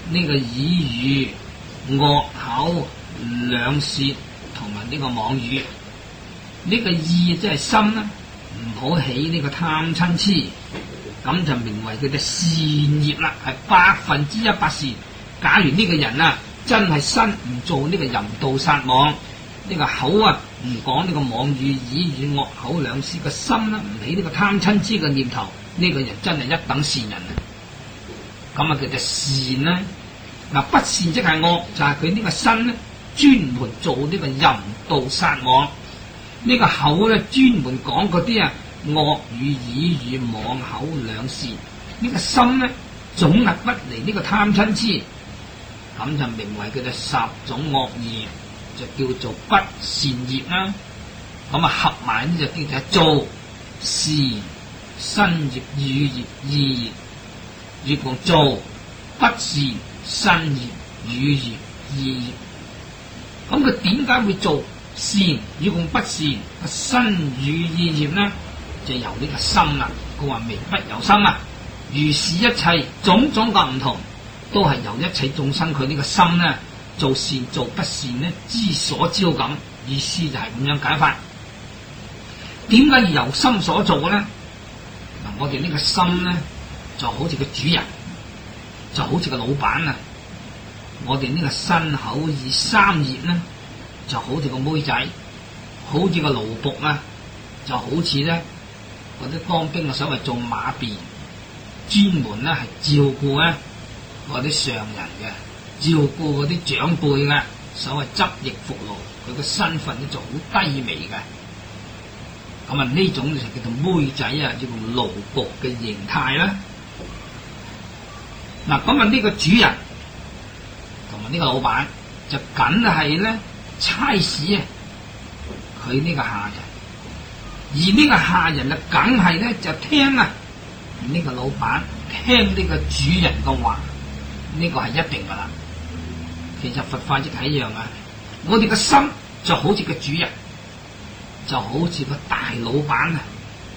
呢個耳語、惡口、兩舌同埋呢個妄語。呢個意即係心啦，唔好起呢個貪嗔痴，咁就名為佢嘅善業啦，係100%善。假如呢個人啊真係身唔做呢個淫盜殺妄，呢個口啊唔講呢個妄語、耳語、惡口兩舌，個心啦唔起呢個貪嗔痴嘅念頭，呢個人真係一等善人啊！咁啊叫做善啦。嗱，不善即係惡，就係佢呢個身咧專門做呢個淫盜殺妄。呢個口咧專門講嗰啲啊惡語、耳語、妄口兩舌，呢個心咧總係不離呢個貪嗔痴，咁就名為佢哋10種惡業，就叫做不善業啦。咁啊合埋呢就叫做做善身業、語業、意業，要講做不善身業、語業、意業。咁佢點解會做善與共不善個身語意業呢？就由呢個心啦。佢話微不由心啊，如是一切種種嘅唔同，都係由一切眾生佢呢個心呢做善做不善呢之所招感。意思就係咁樣解法。點解要由心所做呢？嗱，我哋呢個心呢就好似個主人，就好似個老闆啊。我哋呢個身口意三業呢，就好似個妹仔，好似個奴僕啊，就好似咧嗰啲當兵嘅所謂做馬便，專門咧係照顧咧嗰啲上人嘅，照顧嗰啲長輩嘅，所謂執役服勞，佢個身份咧就好低微嘅。咁啊呢種就叫做妹仔啊，叫做奴僕嘅形態啦。嗱，咁啊呢個主人同埋呢個老闆就梗係咧差使啊佢呢個下人，而呢個下人啊梗係咧就聽啊呢個老闆聽呢個主人嘅話，呢個係一定噶啦。其實佛法亦係一樣啊，我哋個心就好似個主人，就好似個大老闆啊，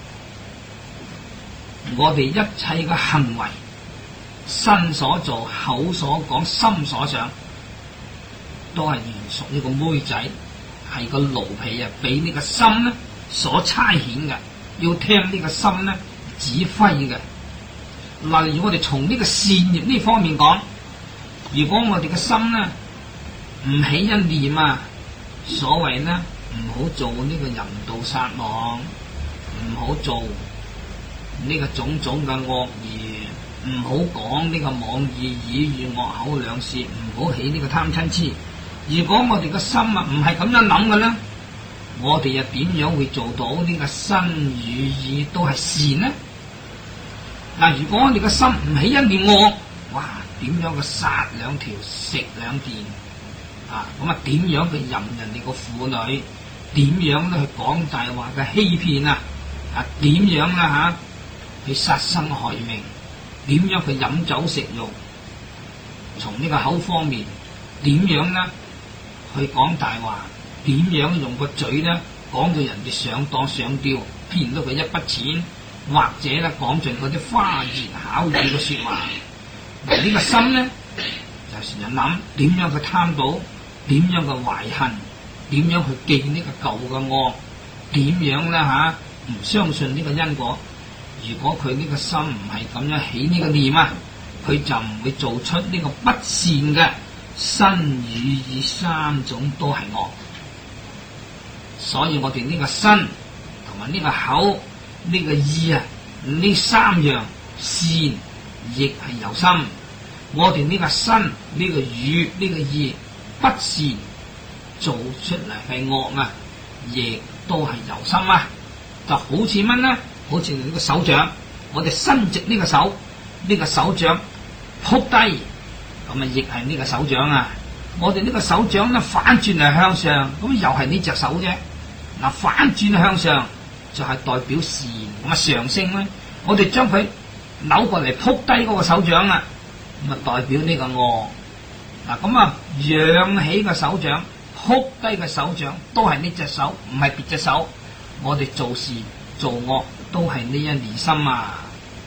我哋一切嘅行為，身所做、口所講、心所想，都係原屬呢個妹仔，係個奴婢啊，俾呢個心咧所差遣嘅，要聽呢個心咧指揮嘅。例如我哋從呢個善業呢方面講，如果我哋嘅心咧唔起一念啊，所謂咧唔好做呢個淫盜殺妄，唔好做呢個種種嘅惡業，唔好講呢個妄語、耳語、惡口兩舌，唔好起呢個貪嗔痴。如果我哋個心啊唔係咁樣諗嘅咧，我哋又點樣會做到呢個身語意都係善呢？嗱，如果我哋個心唔起一念惡，哇，點樣嘅殺兩條、食兩件啊？咁啊，點樣去淫人哋個婦女？點樣咧去講大話嘅欺騙啊？啊，點樣啦去殺生害命？點樣去飲酒食肉？從呢個口方面，點樣咧去講大話？點樣用個嘴咧講到人哋上當上吊，騙到佢一筆錢，或者咧講盡嗰啲花言巧語嘅說話？呢個心咧就成日諗點樣去貪到，點樣嘅懷恨，點樣去記呢個舊嘅惡，點樣咧唔相信呢個因果。如果佢呢個心唔係咁樣起呢個念啊，佢就唔會做出呢個不善嘅身語意三種都係惡。所以我哋呢個身同埋呢個口呢個意啊，呢三樣善亦係由心。我哋呢個身呢個語呢個意不善做出嚟係惡啊，亦都係由心啊。就好似乜呢？好似呢個手掌，我哋伸直呢個手，呢個手掌撲低，咁啊亦係呢個手掌啊。我哋呢個手掌咧反轉嚟向上，咁又係呢隻手啫。嗱，反轉向上就係代表善，咁啊上升咧。我哋將佢扭過嚟撲低嗰個手掌啊，咁啊代表呢個惡。嗱，咁啊揚起個手掌，撲低個手掌，都係呢隻手，唔係別隻手。我哋做事做惡都係呢一念心啊。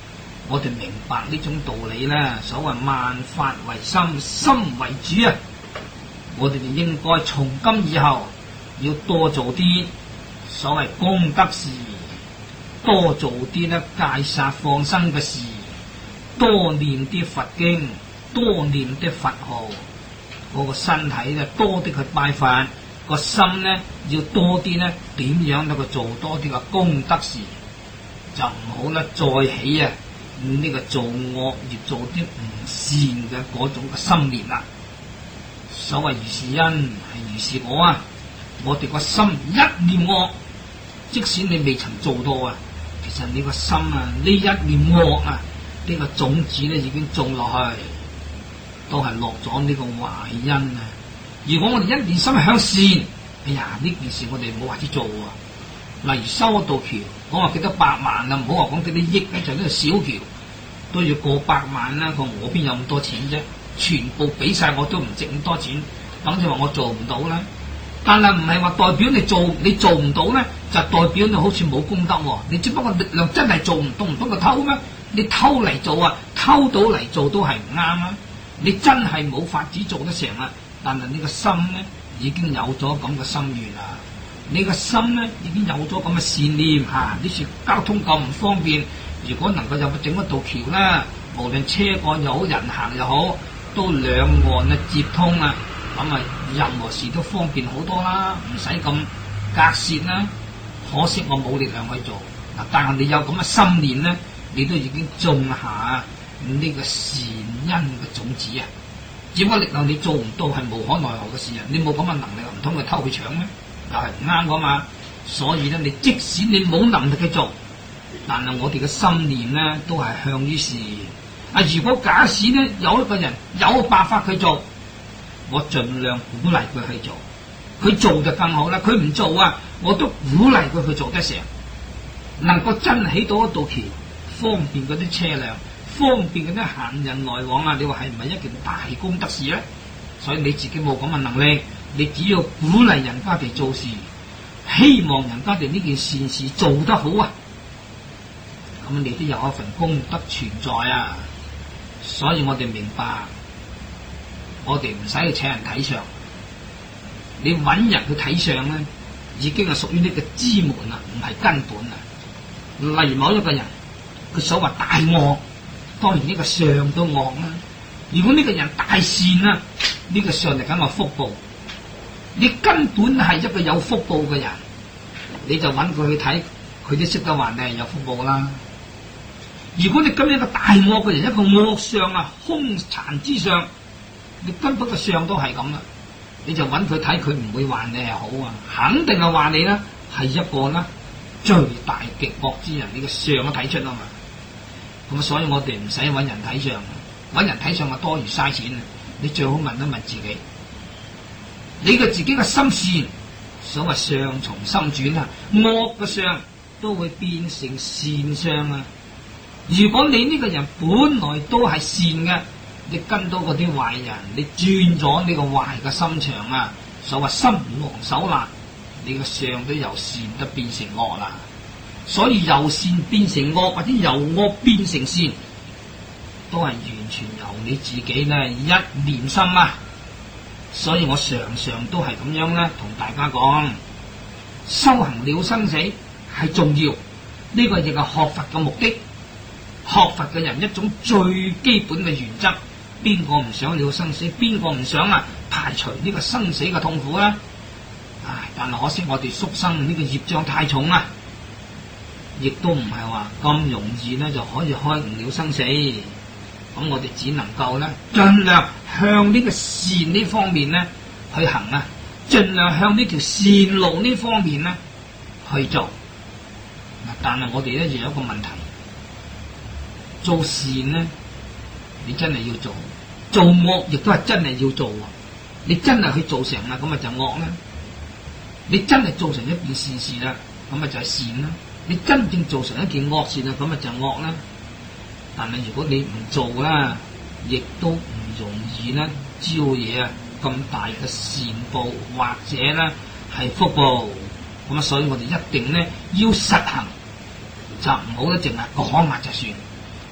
我哋明白呢種道理咧，所謂萬法為心，心為主啊！我哋就應該從今以後要多做啲所謂功德事，多做啲咧戒殺放生嘅事，多念啲佛經，多念啲佛號，個身體咧多啲去拜佛，個心咧要多啲咧點樣咧去做多啲嘅功德事，就唔好咧再起啊呢個做惡業做啲唔善嘅嗰種嘅心念啦。所謂如是因係如是果啊！我哋個心一念惡，即使你未曾做到啊，其實你個心啊呢一念惡啊，呢個種子咧已經種落去，都係落咗呢個壞因啊！如果我哋一念心係向善，哎呀呢件事我哋冇話子做啊！例如修一道橋，講話幾多百萬啊，唔好話講幾多億咧，就呢個小橋都要過百萬啦。我邊有咁多錢啫？全部俾晒我都唔值咁多錢，等於話我做唔到啦。但係唔係話代表你做唔到咧，就代表你好似冇功德喎。你只不過力量真係做唔到，唔通佢偷咩？你偷嚟做啊，偷到嚟做都係唔啱啊！你真係冇法子做得成啦。但係你個心咧已經有咗咁嘅心願啦，你個心咧已經有咗咁嘅善念嚇。呢次交通咁唔方便，如果能夠有整一道橋啦，無論車幹又好，人行又好，都兩岸啊接通啊，咁啊任何事都方便好多啦，唔使咁隔涉啦。可惜我冇力量去做嗱，但係你有咁嘅心念咧，你都已經種下呢個善因嘅種子啊！只不過力量你做唔到係無可奈何嘅事啊！你冇咁嘅能力，唔通去偷去搶咩？又係唔啱噶嘛！所以咧，你即使你冇能力去做，但係我哋嘅心念咧都係向於善。啊！如果假使咧有一個人有辦法去做，我盡量鼓勵佢去做，佢做就更好啦。佢唔做啊，我都鼓勵佢去做得成，能夠真起到一道橋，方便嗰啲車輛，方便嗰啲行人來往啊！你話係唔係一件大功德事咧？所以你自己冇咁嘅能力，你只要鼓勵人家哋做事，希望人家哋呢件善事做得好啊，咁你都有一份功德存在啊！所以我哋明白，我哋唔使去請人睇相，你揾人去睇相咧，已經係屬於呢個支門啦，唔係根本啊。例如某一個人，佢所謂大惡，當然呢個相都惡啦。如果呢個人大善啊，呢個相就梗係福報。你根本係一個有福報嘅人，你就揾佢去睇，佢都識得話你係有福報啦。如果你今日一個大惡嘅人，一個惡相啊，兇殘之相，你根本個相都係咁啦，你就揾佢睇，佢唔會話你係好啊，肯定係話你啦，係一個啦最大極惡之人，你個相都睇出啊嘛。咁所以我哋唔使揾人睇相，揾人睇相啊多餘嘥錢啊！你最好問一問自己，你嘅自己嘅心善，所謂相從心轉啊，惡嘅相都會變成善相啊。如果你呢個人本來都係善嘅，你跟到嗰啲壞人，你轉咗呢個壞嘅心腸啊，所謂心黃手辣，你個相都由善都變成惡啦。所以由善變成惡，或者由惡變成善，都係完全由你自己咧一念心啊。所以我常常都係咁樣咧，同大家講，修行了生死係重要，呢個亦係學佛嘅目的。學佛嘅人一種最基本嘅原則，邊個唔想了生死？邊個唔想啊排除呢個生死嘅痛苦咧？唉，但係可惜我哋宿生呢個業障太重啊，亦都唔係話咁容易咧就可以開悟了生死。咁我哋只能夠咧盡量向呢個善呢方面咧去行啊，盡量向呢條善路呢方面咧去做。嗱，但係我哋咧就有一個問題。做善咧，你真係要做；做惡亦都係真係要做。你真係去做成啦，咁咪就惡啦；你真係做成一件善事啦，咁咪就係善啦；你真正做成一件惡事啦，咁咪就係惡啦。但係如果你唔做啦，亦都唔容易咧招惹啊咁大嘅善報，或者咧係福報。咁啊，所以我哋一定咧要實行，就唔好咧淨係講下就算。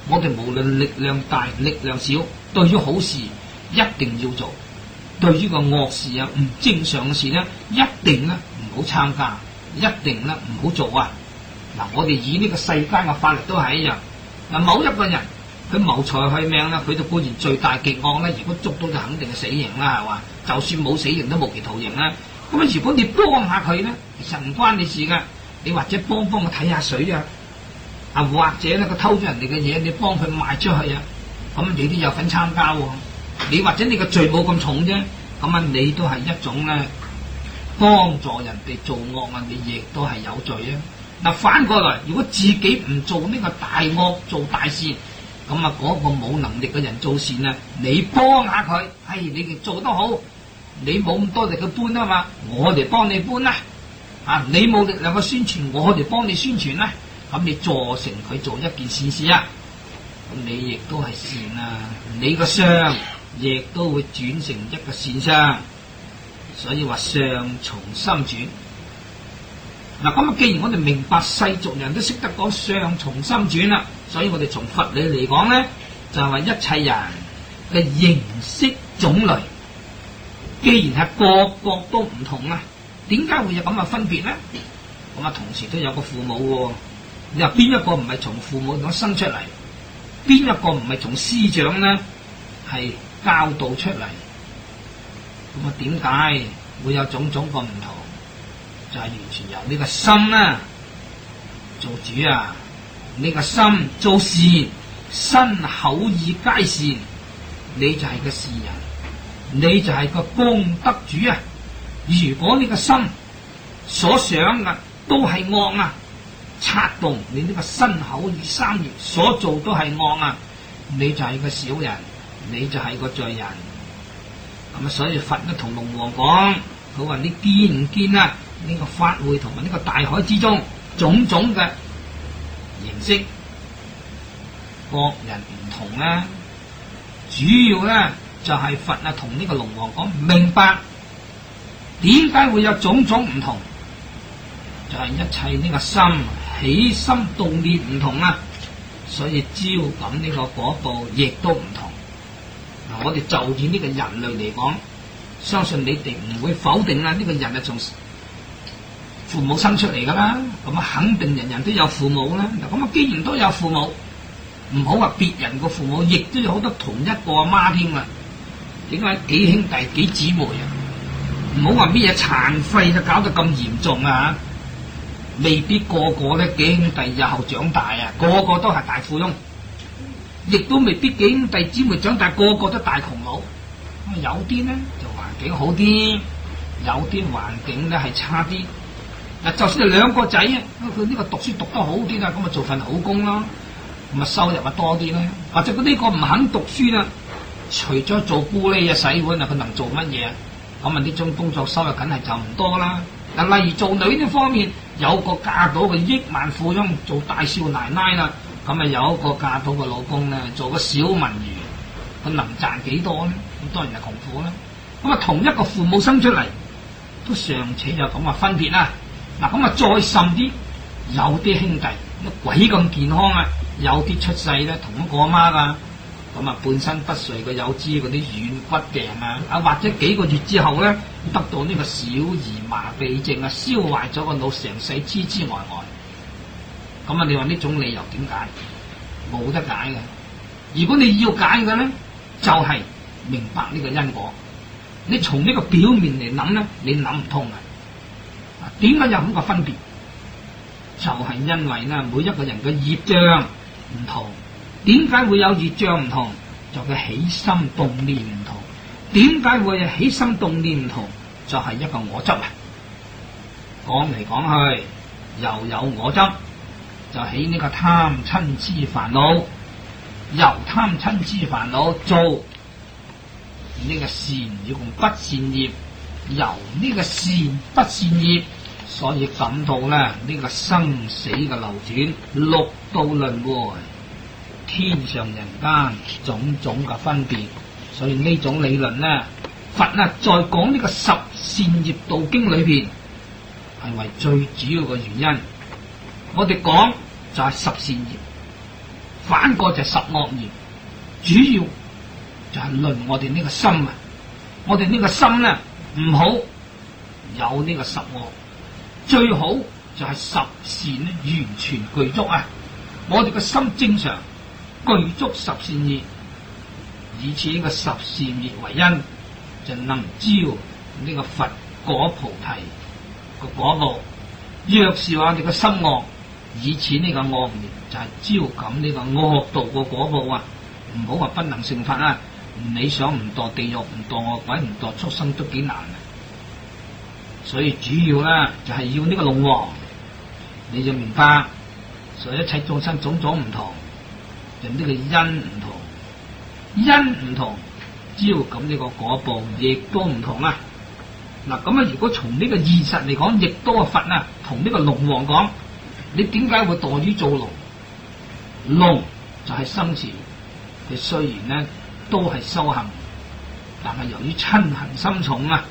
我哋無論力量大力量小，對於好事一定要做，對於個惡事啊唔正常嘅事咧，一定咧唔好參加，一定咧唔好做啊！嗱，我哋以呢個世間嘅法律都係一樣。嗱，某一個人佢謀財害命啦，佢就固然罪大極惡咧。如果捉到就肯定係死刑啦，係嘛？就算冇死刑都無期徒刑啦。咁啊，如果你幫下佢咧，其實唔關你事噶。你或者幫佢睇下水啊，或者咧佢偷咗人哋嘅嘢，你幫佢賣出去啊，咁你都有份參加喎。你或者你個罪冇咁重啫，咁啊你都係一種咧幫助人哋做惡啊，你亦都係有罪啊。嗱，反過來，如果自己唔做呢個大惡做大善，咁啊嗰個冇能力嘅人做善啊，你幫下佢，你哋做得好，你冇咁多力去搬啊嘛，我哋幫你搬啦。你冇力量去宣傳，我哋幫你宣傳啦。咁你助成佢做一件善事啊，咁你亦都係善啊，你個相亦都會轉成一個善相。所以話相從心轉。嗱，咁啊，既然我哋明白世俗人都識得講相從心轉啦，所以我哋從佛理嚟講咧，就係話一切人嘅形式種類，既然係個個都唔同啊，點解會有咁嘅分別咧？咁啊，同時都有個父母喎，你話邊一個唔係從父母咁生出嚟？邊一個唔係從師長咧係教導出嚟？咁啊，點解會有種種個唔同？就係完全由呢個心啦做主啊！呢個心做善，身口意皆善，你就係個善人，你就係個功德主啊！如果呢個心所想嘅都係惡啊，策動你呢個身口意三業所做都係惡啊，你就係個小人，你就係個罪人。咁啊，所以佛都同龍王講，佢話你見唔見啊？呢個法會同埋呢個大海之中種種嘅形式，各人唔同啦。主要咧就係佛啊同呢個龍王講明白，點解會有種種唔同？就係一切呢個心起心動念唔同啊，所以招感呢個果報亦都唔同。嗱，我哋就以呢個人類嚟講，相信你哋唔會否定啊，呢個人係從父母生出嚟噶啦，咁啊肯定人人都有父母啦。咁啊，既然都有父母，唔好話別人個父母，亦都有好多同一個阿媽添啊。點解幾兄弟幾姊妹啊？唔好話咩嘢殘廢就搞得咁嚴重啊！未必個個咧幾兄弟日後長大啊，個個都係大富翁，亦都未必幾兄弟姊妹長大個個都大窮佬。有啲咧就環境好啲，有啲環境咧係差啲。嗱，就算係兩個仔啊，佢呢個讀書讀得好啲啦，咁啊做份好工啦，咁啊收入啊多啲啦。或者佢呢個唔肯讀書啦，除咗做咕喱啊洗碗啊，佢能做乜嘢啊？咁啊呢種工作收入梗係就唔多啦。嗱，例如做女呢方面，有個嫁到嘅億萬富翁做大少奶奶啦，咁啊有一個嫁到嘅老公咧做個小文員，佢能賺幾多咧？咁當然係窮苦啦。咁啊同一個父母生出嚟，都尚且有咁嘅分別啦。嗱，咁啊再甚啲，有啲兄弟鬼咁健康啊，有啲出世咧同一個阿媽噶，咁啊半身不遂嘅，有知嗰啲軟骨病啊，或者幾個月之後咧得到呢個小兒麻痹症啊，燒壞咗個腦，成世痴痴呆呆。咁啊，你話呢種理由點解？冇得解嘅。如果你要解嘅咧，就係明白呢個因果。你從呢個表面嚟諗咧，你諗唔通啊！點解有咁個分別？就係因為咧，每一個人嘅業障唔同。點解會有業障唔同？就佢起心動念唔同。點解會起心動念唔同？就係一個我執啊！講嚟講去，又有我執，就起呢個貪嗔痴煩惱。由貪嗔痴煩惱做呢個善業同不善業，由呢個善不善業，所以感到咧呢個生死嘅流轉，六道輪迴，天上人間種種嘅分別。所以呢種理論咧，佛啊在講呢個十善業道經裏邊係為最主要嘅原因。我哋講就係十善業， 反過就係十惡業，主要就係論我哋呢個心啊！我哋呢個心咧唔好有呢個十惡，最好就係十善咧完全具足啊！我哋個心正常具足十善業，以此呢個十善業為因，就能招呢個佛果菩提個果報。若是話我哋個心惡，以此呢個惡業就係招感呢個惡道個果報啊！唔好話不能成佛啊！你想唔墮地獄、唔墮惡鬼、唔墮畜生都幾難啊！所以主要咧就係要呢個龍王，你就明白。所以一切眾生種種唔同，就呢個因唔同，因唔同，招感呢個果報亦都唔同啊！嗱咁啊，如果從呢個現實嚟講，亦都係佛啊，同呢個龍王講，你點解會墮於做龍？龍就係生前，佢雖然咧都係修行，但係由於嗔恨心重啊，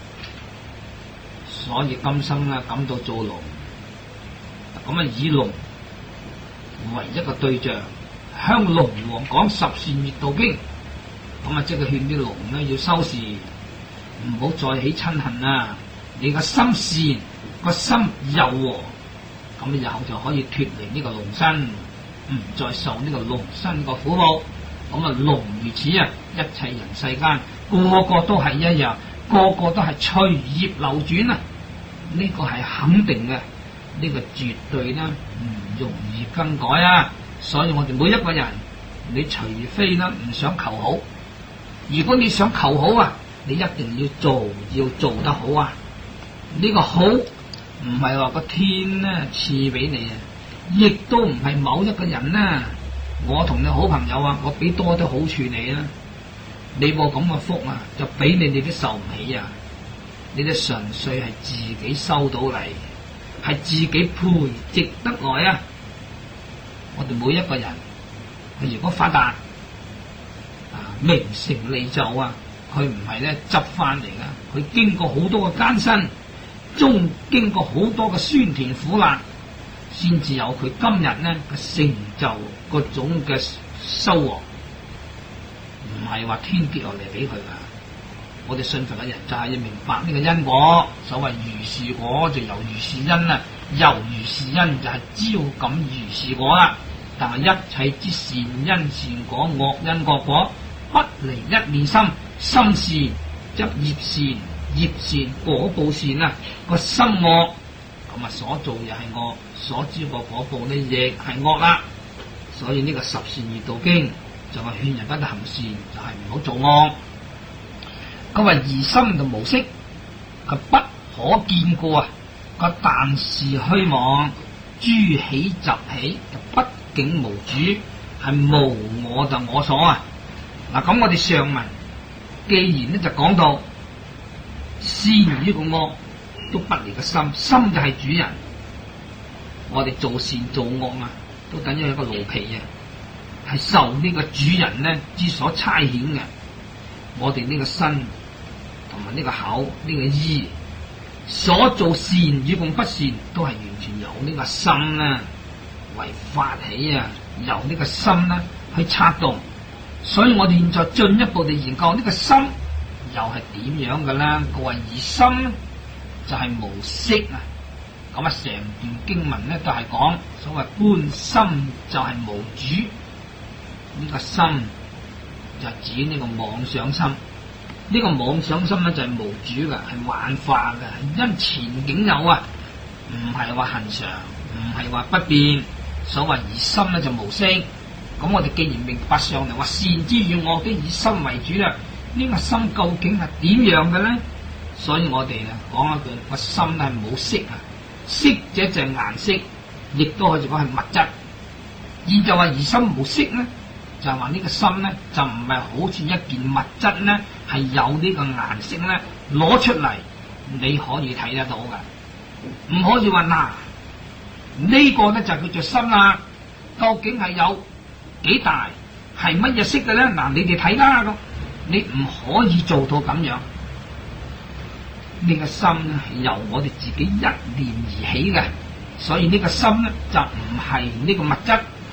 所以今生啊感到做龍。咁啊，以龍為一個對象，向龍王講十善業道經，咁啊即係勸啲龍咧要收視，唔好再起嗔恨啊！你個心善，個心柔和，咁以後就可以脫離呢個龍身，唔再受呢個龍身個苦報。咁啊，龍如此啊，一切人世間個個都係一樣，個個都係隨業流轉啊！呢個係肯定嘅，呢個絕對咧唔容易更改啊！所以我哋每一個人，你除非咧唔想求好，如果你想求好啊，你一定要做得好啊！呢個好唔係話個天咧賜俾你啊，亦都唔係某一個人啦。我同你好朋友啊，我俾多啲好處你啊，你冇咁嘅福啊，就俾你都受唔起啊！你哋純粹係自己收到嚟，係自己培植得來啊！我哋每一個人，佢如果發達名成利就啊，佢唔係咧執翻嚟噶，佢經過好多嘅艱辛，仲經過好多嘅酸甜苦辣，先至有佢今日咧嘅成就嗰種嘅收穫，唔係話天跌落嚟俾佢噶。我哋信佛嘅人就係要明白呢個因果，所謂如是果就由如是因啦，由如是因就係招感如是果啦。但係一切之善因善果、惡因惡果，不離一念心，心善則業善，業善果報善啊！個心惡，咁啊所做又係惡，所招個果報呢亦係惡啦。所以呢個十善業道經就係勸人不得行善，就係唔好做惡。佢話疑心就無色，佢不可見過啊！佢但是虛妄，諸喜集起，就畢竟無主，係無我就我所啊！嗱，咁我哋上文既然咧就講到善與個惡都不離個心，心就係主人。我哋做善做惡啊，都等於一個奴婢啊，係受呢個主人咧之所差遣嘅。我哋呢個身同埋呢個口呢個意所做善與共不善，都係完全由呢個心咧為發起啊，由呢個心咧去策動。所以我哋現在進一步地研究呢個心又係點樣嘅咧？佢話而心咧就係無色啊！咁啊，成段經文咧都係講所謂觀心就係無主，呢個心就指呢個妄想心。呢個妄想心咧就係無主嘅，係幻化嘅，因前景有啊，唔係話恒常，唔係話不變。所謂而心咧就無色。咁我哋既然明白上嚟話善之與惡都以心為主啦，呢個心究竟係點樣嘅咧？所以我哋咧講一句，個心係冇色啊，色者就係顏色，亦都可以講係物質。而就話而心無色咧，就係話呢個心咧就唔係好似一件物質咧，係有呢個顏色咧攞出嚟，你可以睇得到噶，唔可以話嗱呢個咧就叫做心啦，究竟係有幾大，係乜嘢色嘅咧？嗱，你哋睇啦，咁你唔可以做到咁樣。呢個心咧係由我哋自己一念而起嘅，所以呢個心咧就唔係呢個物質，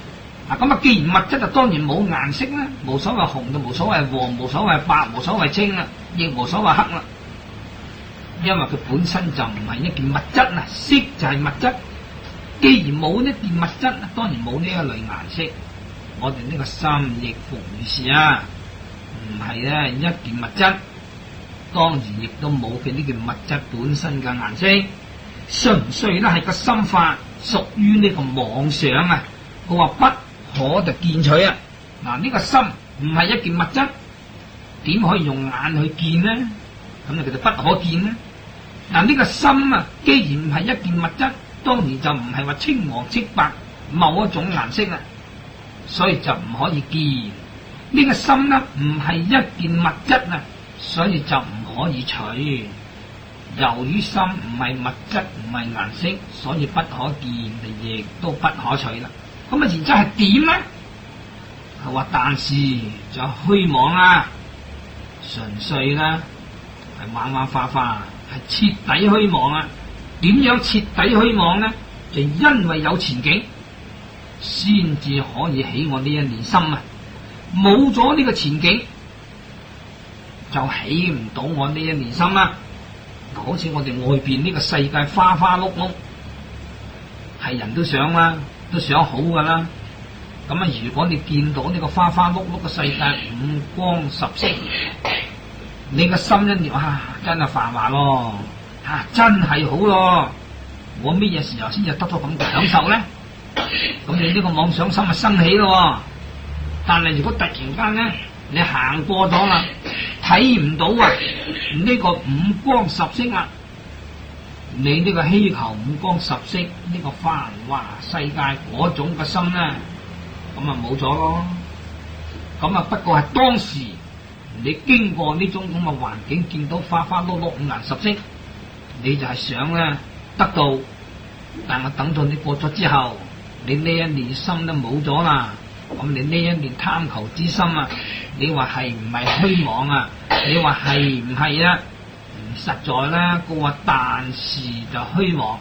嗱，咁啊，既然物質就當然冇顏色啦，無所謂紅就無所謂黃，無所謂白，無所謂青啦，亦無所謂黑啦。因為佢本身就唔係一件物質啊，色就係物質。既然冇呢件物質，當然冇呢一類顏色。我哋呢個心亦復如是啊，唔係咧一件物質，當然亦都冇佢呢件物質本身嘅顏色，純粹咧係個心法屬於呢個妄想啊。佢話不可就見取啊。嗱，呢個心唔係一件物質，點可以用眼去見呢？咁就叫做不可見呢。嗱，呢個心啊，既然唔係一件物質，當然就唔係話青黃赤白某一種顏色啦，所以就唔可以見。呢個心呢，唔係一件物質啊，所以就唔可以取。由於心唔係物質，唔係顏色，所以不可見，亦都不可取啦。咁啊，然之後係點呢？佢話但是就虛妄啦，純粹啦，係玩玩花花，係徹底虛妄啊！點樣徹底虛妄呢？就因為有前景，先至可以起我呢一念心啊！冇咗呢個前景，就起唔到我呢一念心啊！好似我哋外邊呢個世界花花碌碌，係人都想啦，都想好噶啦。咁啊，如果你見到呢個花花碌碌嘅世界五光十色，你個心一念真係繁華咯，真係好咯。我乜嘢時候先至得到咁嘅享受咧？咁你呢個妄想心就生起咯。但係如果突然間咧，你行過咗啦，睇唔到呢個五光十色啦，你呢個希求五光十色呢個繁華世界嗰種嘅心咧，咁啊冇咗咯。咁啊不過係當時你經過呢種咁嘅環境，見到花花碌碌五顏十色，你就係想咧得到，但係等到你過咗之後，你呢一念心都冇咗啦。咁你呢一念貪求之心啊，你話係唔係虛妄啊？你話係唔係啊？唔實在啦。佢話但是就虛妄，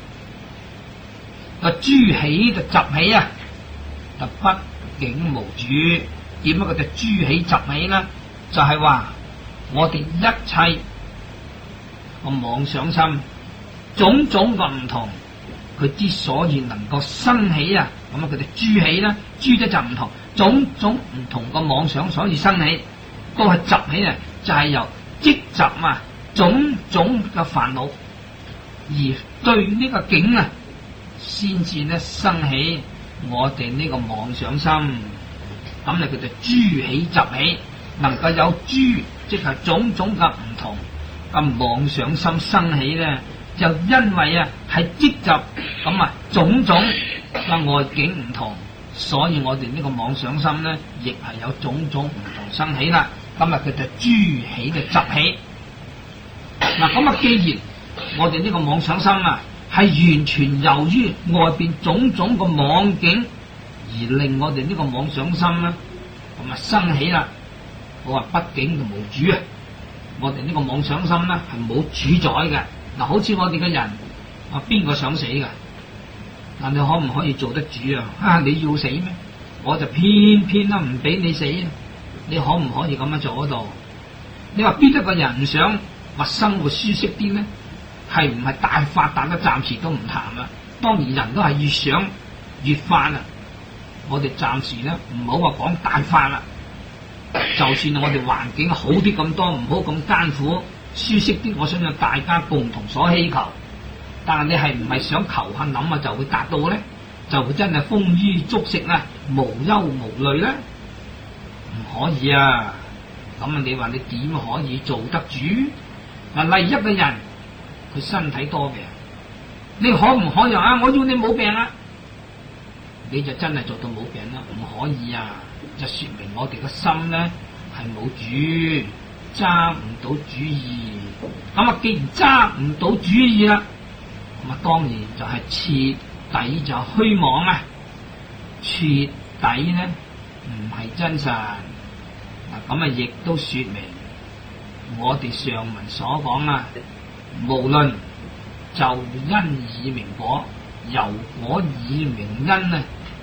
個諸起就習起啊，就畢竟無主。點解佢就諸起習起啦？就係話我哋一切個妄想心種種嘅唔同，佢之所以能夠生起啊，咁啊佢哋諸起啦，諸即就唔同，種種唔同嘅妄想所以生起，都係習起啊，就係由積集啊種種嘅煩惱，而對呢個境啊，先至咧生起我哋呢個妄想心，咁啊佢哋諸起習起，能夠有諸即係種種嘅唔同嘅妄想心生起咧。就因為係積集咁種種嘅外境唔同，所以我哋呢個妄想心咧，亦係有種種唔同生起啦。今日佢就諸起嘅習起。嗱，咁既然我哋呢個妄想心係完全由於外邊種種嘅妄境而令我哋呢個妄想心咧咁生起啦。我話畢竟就無主啊，我哋呢個妄想心咧係冇主宰嘅。嗱，好似我哋嘅人邊個想死噶？嗱，你可唔可以做得主啊？你要死咩？我就偏偏都唔俾你死啊！你可唔可以咁樣做得到？你話邊一個人唔想話生活舒適啲呢？係唔係大發達都暫時都唔談啦？當然人都係越想越發啦。我哋暫時咧唔好話講大發啦，就算我哋環境好啲咁多，唔好咁艱苦。舒適啲，我相信大家共同所希求，但係你係唔係想求下諗就會達到咧？就會真係豐衣足食啦，無憂無慮咧？唔可以啊！咁你話你點可以做得主？嗱，例如一個人佢身體多病，你可唔可以我要你冇病啊？你就真係做到冇病啦？唔可以啊！就說明我哋個心咧係冇主。揸唔到主意，咁既然揸唔到主意啦，咁當然就係徹底就虛妄啊！徹底咧唔係真實，咁亦都說明我哋上文所講無論就因以明果，由果以明因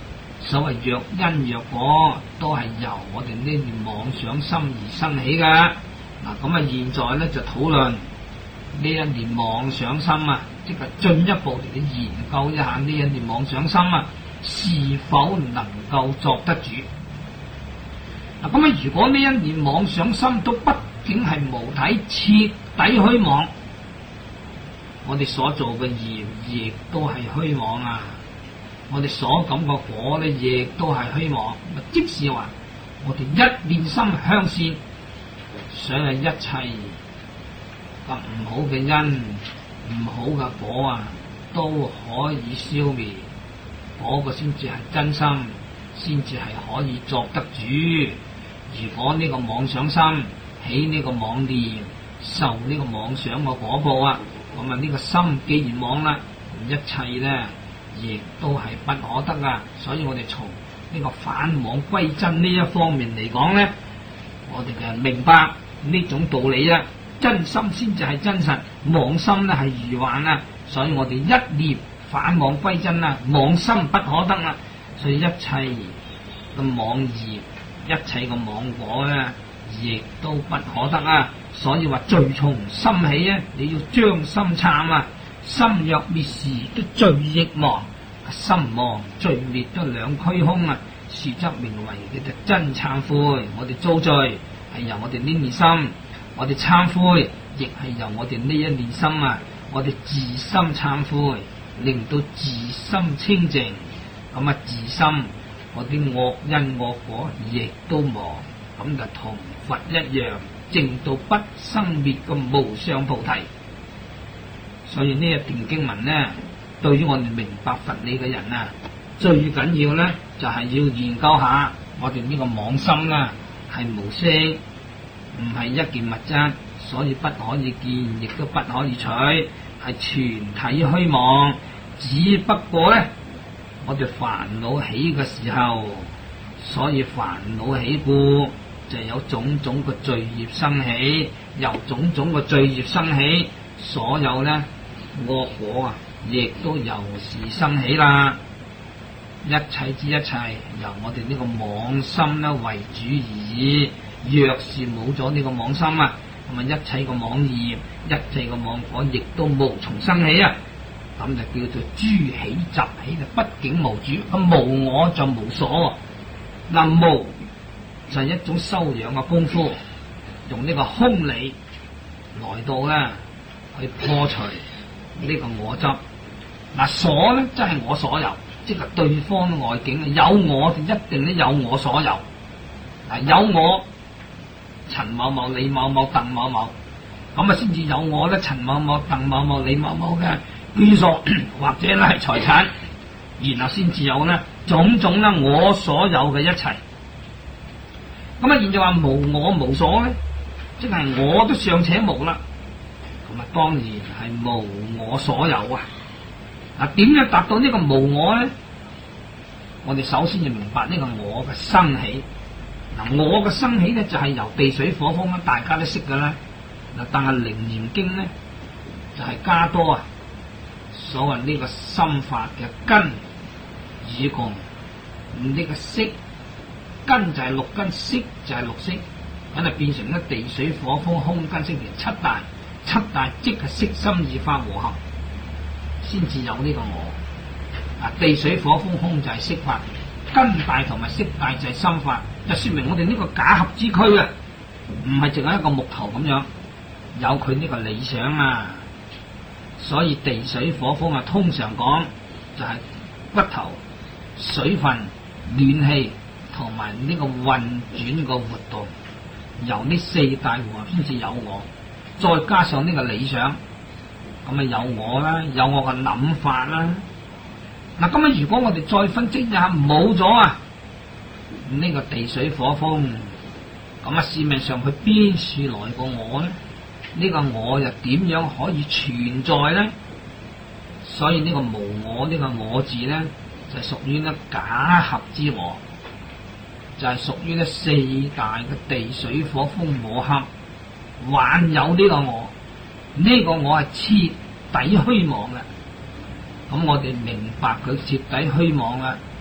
所謂若因若果，都係由我哋呢念妄想心而生起嘅。嗱，咁啊，現在咧就討論呢一念妄想心啊，即係進一步嚟研究一下呢一念妄想心啊，是否能夠作得主？嗱，咁啊，如果呢一念妄想心都畢竟係無體、徹底虛妄，我哋所做嘅業亦都係虛妄啊！我哋所感嘅果咧，亦都係虛妄。即是話，我哋一念心向善，所有一切嘅唔好嘅因、唔好嘅果啊，都可以消滅。嗰個先至係真心，先至係可以作得主。如果呢個妄想心起呢個妄念，受呢個妄想嘅果報啊，咁啊呢個心既然妄啦，一切咧亦都係不可得啊！所以我哋從呢個返妄歸真呢一方面嚟講咧，我哋就明白呢種道理啊！真心先至係真實，妄心咧係愚幻啊！所以我哋一念返妄歸真啊，妄心不可得啊！所以一切嘅妄業，一切嘅妄果咧，亦都不可得啊！所以話罪從心起啊，你要將心懺啊！心若滅時，都罪亦亡；心亡罪滅都兩虛空啊！是則名為叫做真懺悔。我哋遭罪係由我哋呢念心，我哋懺悔亦係由我哋呢一念心啊！我哋自心懺悔，令到自心清淨，咁啊自心嗰啲惡因惡果亦都亡，咁就同佛一樣，證到不生滅嘅無上菩提。所以呢一段經文呢，對於我哋明白佛理嘅人啊，最緊要呢就係要研究下我哋呢個妄心啦，係無色，唔係一件物質，所以不可以見，亦都不可以取，係全體虛妄。只不過呢，我哋煩惱起嘅時候，所以煩惱起故就有種種嘅罪業生起，由種種嘅罪業生起，所有呢惡果啊，亦都由是生起啦。一切之一切，由我哋呢個妄心咧為主而已。若是冇咗呢個妄心啊，咁啊一切個妄業，一切個妄果，亦都無從生起啊。咁就叫做諸起集起，就畢竟無主，咁無我就無所。嗱，無就係一種修養嘅功夫，用呢個空理來到咧去破除呢個我執。嗱，所咧即係我所有，即係對方嘅外境有我就一定咧有我所有。嗱，有我陳某某、李某某、鄧某某，咁啊先至有我咧陳某某、鄧某某、李某某嘅居所或者咧係財產，然後先至有咧種種咧我所有嘅一切。咁啊，現在話無我無所咧，即係我都尚且無啦，咁啊當然係無我所有啊。嗱，點樣達到呢個無我咧？我哋首先要明白呢個我嘅生起。嗱，我嘅生起咧就係由地水火風啦，大家都識噶啦。嗱，但係《楞嚴經》咧就係加多啊，所謂呢個心法嘅根與共，呢個色根就係六根，色就係六色，咁就變成咧地水火風空根色連七大，七大即係色心二法和合，先至有呢個我。啊，地水火風空就係色法，根大同埋色大就係心法，就說明我哋呢個假合之軀啊，唔係淨係一個木頭咁樣，有佢呢個理想啊。所以地水火風啊，通常講就係骨頭、水分、暖氣同埋呢個運轉個活動，由呢四大和合先至有我，再加上呢個理想，咁啊有我啦，有我嘅諗法啦。嗱，咁啊如果我哋再分析一下，冇咗啊呢個地水火風，咁啊市面上佢邊處來過我咧？呢個我又點樣可以存在咧？所以呢個無我呢個我字咧，就係屬於呢假合之我，就係屬於呢四大嘅地水火風和合，還有呢個我，呢個我係徹底虛妄嘅。咁我哋明白佢徹底虛妄啦，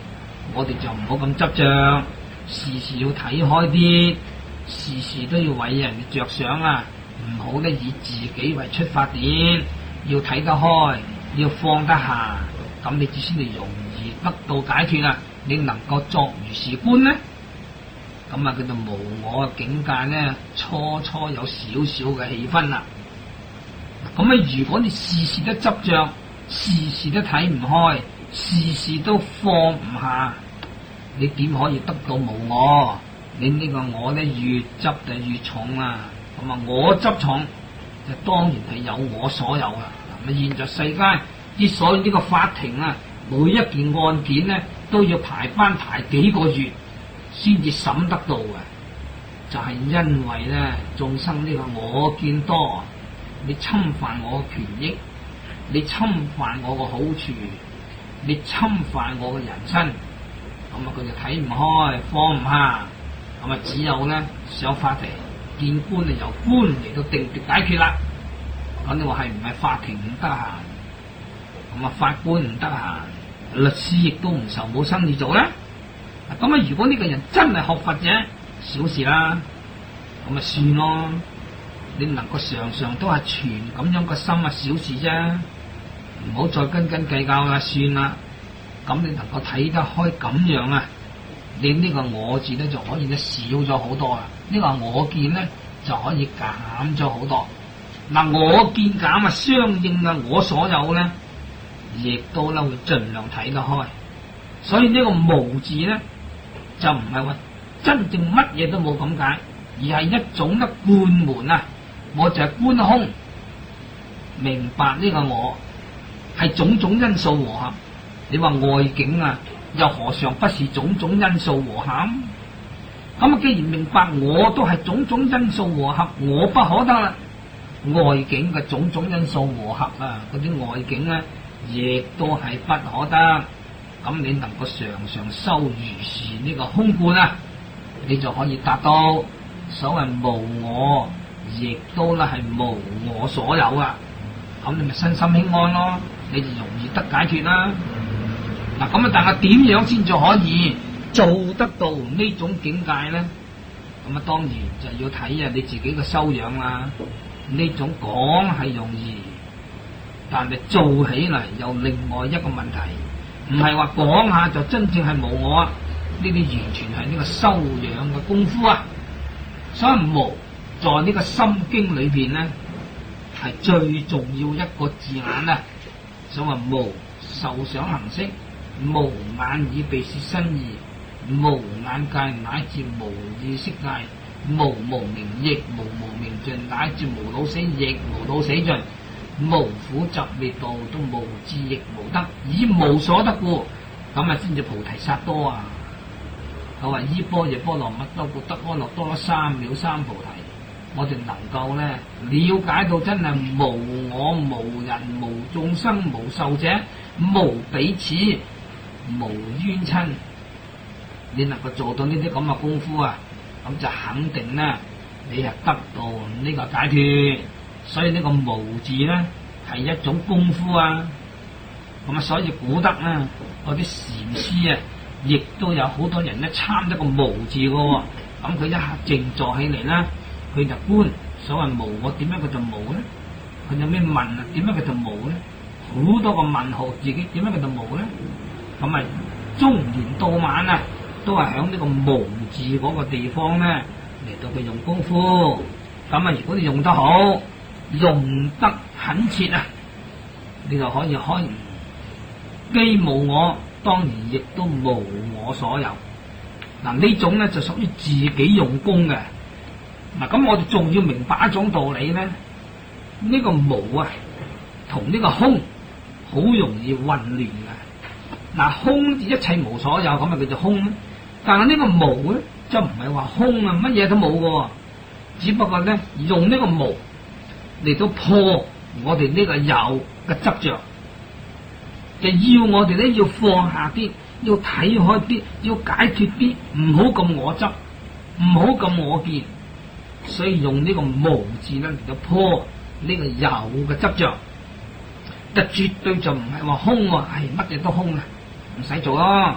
我哋就唔好咁執着，時時要睇開啲，時時都要為人哋着想啊！唔好咧以自己為出發點，要睇得開，要放得下，咁你至先至容易得到解脫啊！你能夠作如是觀呢？咁啊，叫做無我嘅境界咧，初初有少少嘅氣氛啦。咁啊，如果你事事都執着，事事都睇唔開，事事都放唔下，你點可以得到無我？你呢個我咧越執就越重啊！咁啊，我執重就當然係有我所有啦。咁現在世間之所以呢個法庭啊，每一件案件咧都要排班排幾個月先至審得到嘅，就係因為咧眾生呢個我見多，你侵犯我嘅權益，你侵犯我嘅好處，你侵犯我嘅人身，咁啊佢就睇唔開，放唔下，咁啊只有咧上法庭見官啊，由官嚟到定奪解決啦。咁你話係唔係法庭唔得閒？咁啊法官唔得閒，律師亦都唔愁冇生意做咧。咁啊如果呢個人真係學佛者，小事啦，咁啊算咯。你能夠常常都係存咁樣個心啊，小事啫，唔好再斤斤計較啦，算啦。咁你能夠睇得開咁樣啊，你呢個我字咧就可以咧少咗好多啦。呢個我見咧就可以減咗好多。嗱，我見減啊，相應啊，我所有咧亦都咧會盡量睇得開。所以呢個無字咧就唔係話真正乜嘢都冇咁解，而係一種咧觀門啊。我就係觀空，明白呢個我係種種因素和合。你話外境啊，又何嘗不是種種因素和合？咁啊，既然明白我都係種種因素和合，我不可得啦。外境嘅種種因素和合啊，嗰啲外境咧，亦都係不可得。咁你能夠常常修如是呢個空觀啊，你就可以達到所謂無我。亦都咧係無我所有啊，咁你咪身心輕安咯，你就容易得解脫啦。嗱，咁啊，但係點樣先至可以做得到呢種境界咧？咁啊，當然就要睇啊你自己嘅修養啦。呢種講係容易，但係做起嚟又另外一個問題，唔係話講下就真正係無我啊。呢啲完全係呢個修養嘅功夫啊，所以無。在呢個心經裏邊咧，係最重要一個字眼啊！所謂無受想行識，無眼耳鼻舌身意，無眼界乃至無意識界，無明亦無明盡，乃至無老死亦無老死盡，無苦集滅道都無智亦無得，以無所得故，咁啊先至菩提薩埵啊！佢話依般若波羅蜜多故得阿耨多羅三藐三菩提。我哋能夠咧了解到真係無我、無人、無眾生、無受者、無彼此、無冤親，你能夠做到呢啲咁嘅功夫啊，咁就肯定咧你係得到呢個解脫。所以呢個無字咧係一種功夫啊。咁啊，所以古德啊嗰啲禪師啊，亦都有好多人咧參一個無字嘅喎。咁佢一下靜坐起嚟咧。佢就觀所謂無我，點樣佢就無咧？佢有咩問啊？點樣佢就無咧？好多個問號，自己點樣佢就無咧？咁咪中年到晚啊，都係響呢個無字嗰個地方咧嚟到佢用功夫。咁啊，如果你用得好，用得懇切啊，你就可以開既無我，當然亦都無我所有。嗱，呢種咧就屬於自己用功嘅。嗱，咁我哋仲要明白一種道理咧，呢個無啊，同呢個空好容易混亂嘅。嗱，空一切無所有，咁啊叫做空啦。但係呢個無咧，就唔係話空啊，乜嘢都冇嘅，只不過咧用呢個無嚟到破我哋呢個有嘅執着，就要我哋咧要放下啲，要睇開啲，要解脫啲，唔好咁我執，唔好咁我見。所以用呢個無字咧嚟到破呢個有嘅執着，但絕對就唔係話空喎，係乜嘢都空啊，唔使做咯。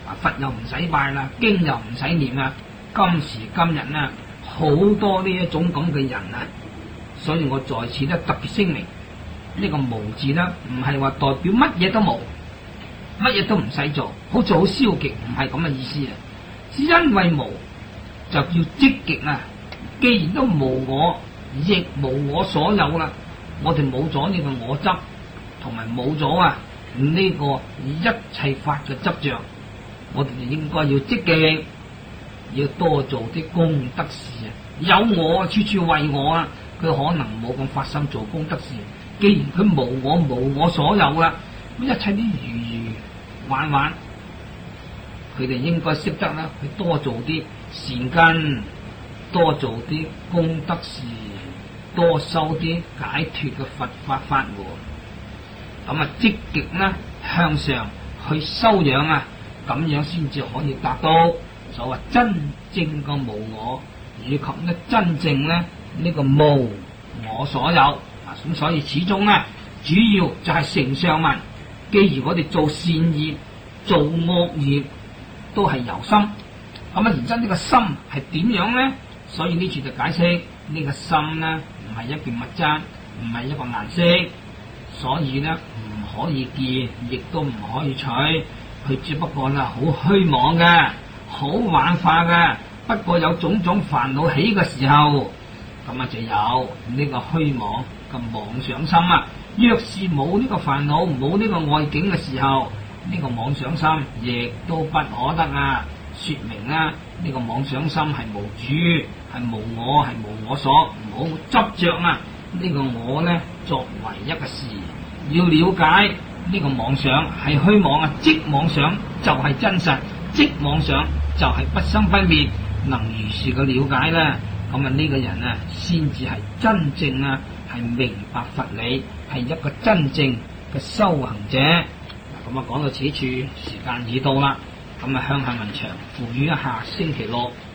佛又唔使拜啦，經又唔使念啦。今時今日呢，好多呢一種咁嘅人啊，所以我在此咧特別聲明，呢個無字呢，唔係話代表乜嘢都冇，乜嘢都唔使做，好似好消極，唔係咁嘅意思啊。只因為無就叫積極啊。既然都無我，亦無我所有啦，我哋冇咗呢個我執，同埋冇咗呢個一切法嘅執着，我哋就應該要積極，要多做啲功德事啊！有我處處為我啊，佢可能冇咁發心做功德事。既然佢無我無我所有啦，咁一切啲如如玩玩，佢哋應該識得啦，去多做啲善根，多做啲功德事，多修啲解脫嘅佛法法門。咁啊，積極呢向上去修養啊，咁樣先至可以達到所謂真正嘅無我，以及呢真正呢呢個無我所有啊。咁所以始終呢，主要就係承上文。既然我哋做善業、做惡業都係由心，咁啊，然之後呢個心係點樣呢？所以呢處就解釋呢個心呢，唔係一件物質，唔係一個顏色，所以呢唔可以見，亦都唔可以取，佢只不過啦好虛妄嘅，好幻化嘅。不過有種種煩惱起嘅時候，咁啊就有呢個虛妄嘅妄想心啊。若是冇呢個煩惱，冇呢個外境嘅時候，呢個妄想心亦都不可得啊。說明呢個妄想心係無主，係無我，係無我所，唔好執着啊。呢個我呢，作為一個事，要了解呢個妄想係虛妄啊，即妄想就係真實，即妄想就係不生不滅。能如是嘅了解咧，咁啊呢個人啊，先至係真正啊，係明白佛理，係一個真正嘅修行者。咁啊，講到此處，時間已到啦，咁啊，鄉下文長，付於下星期六。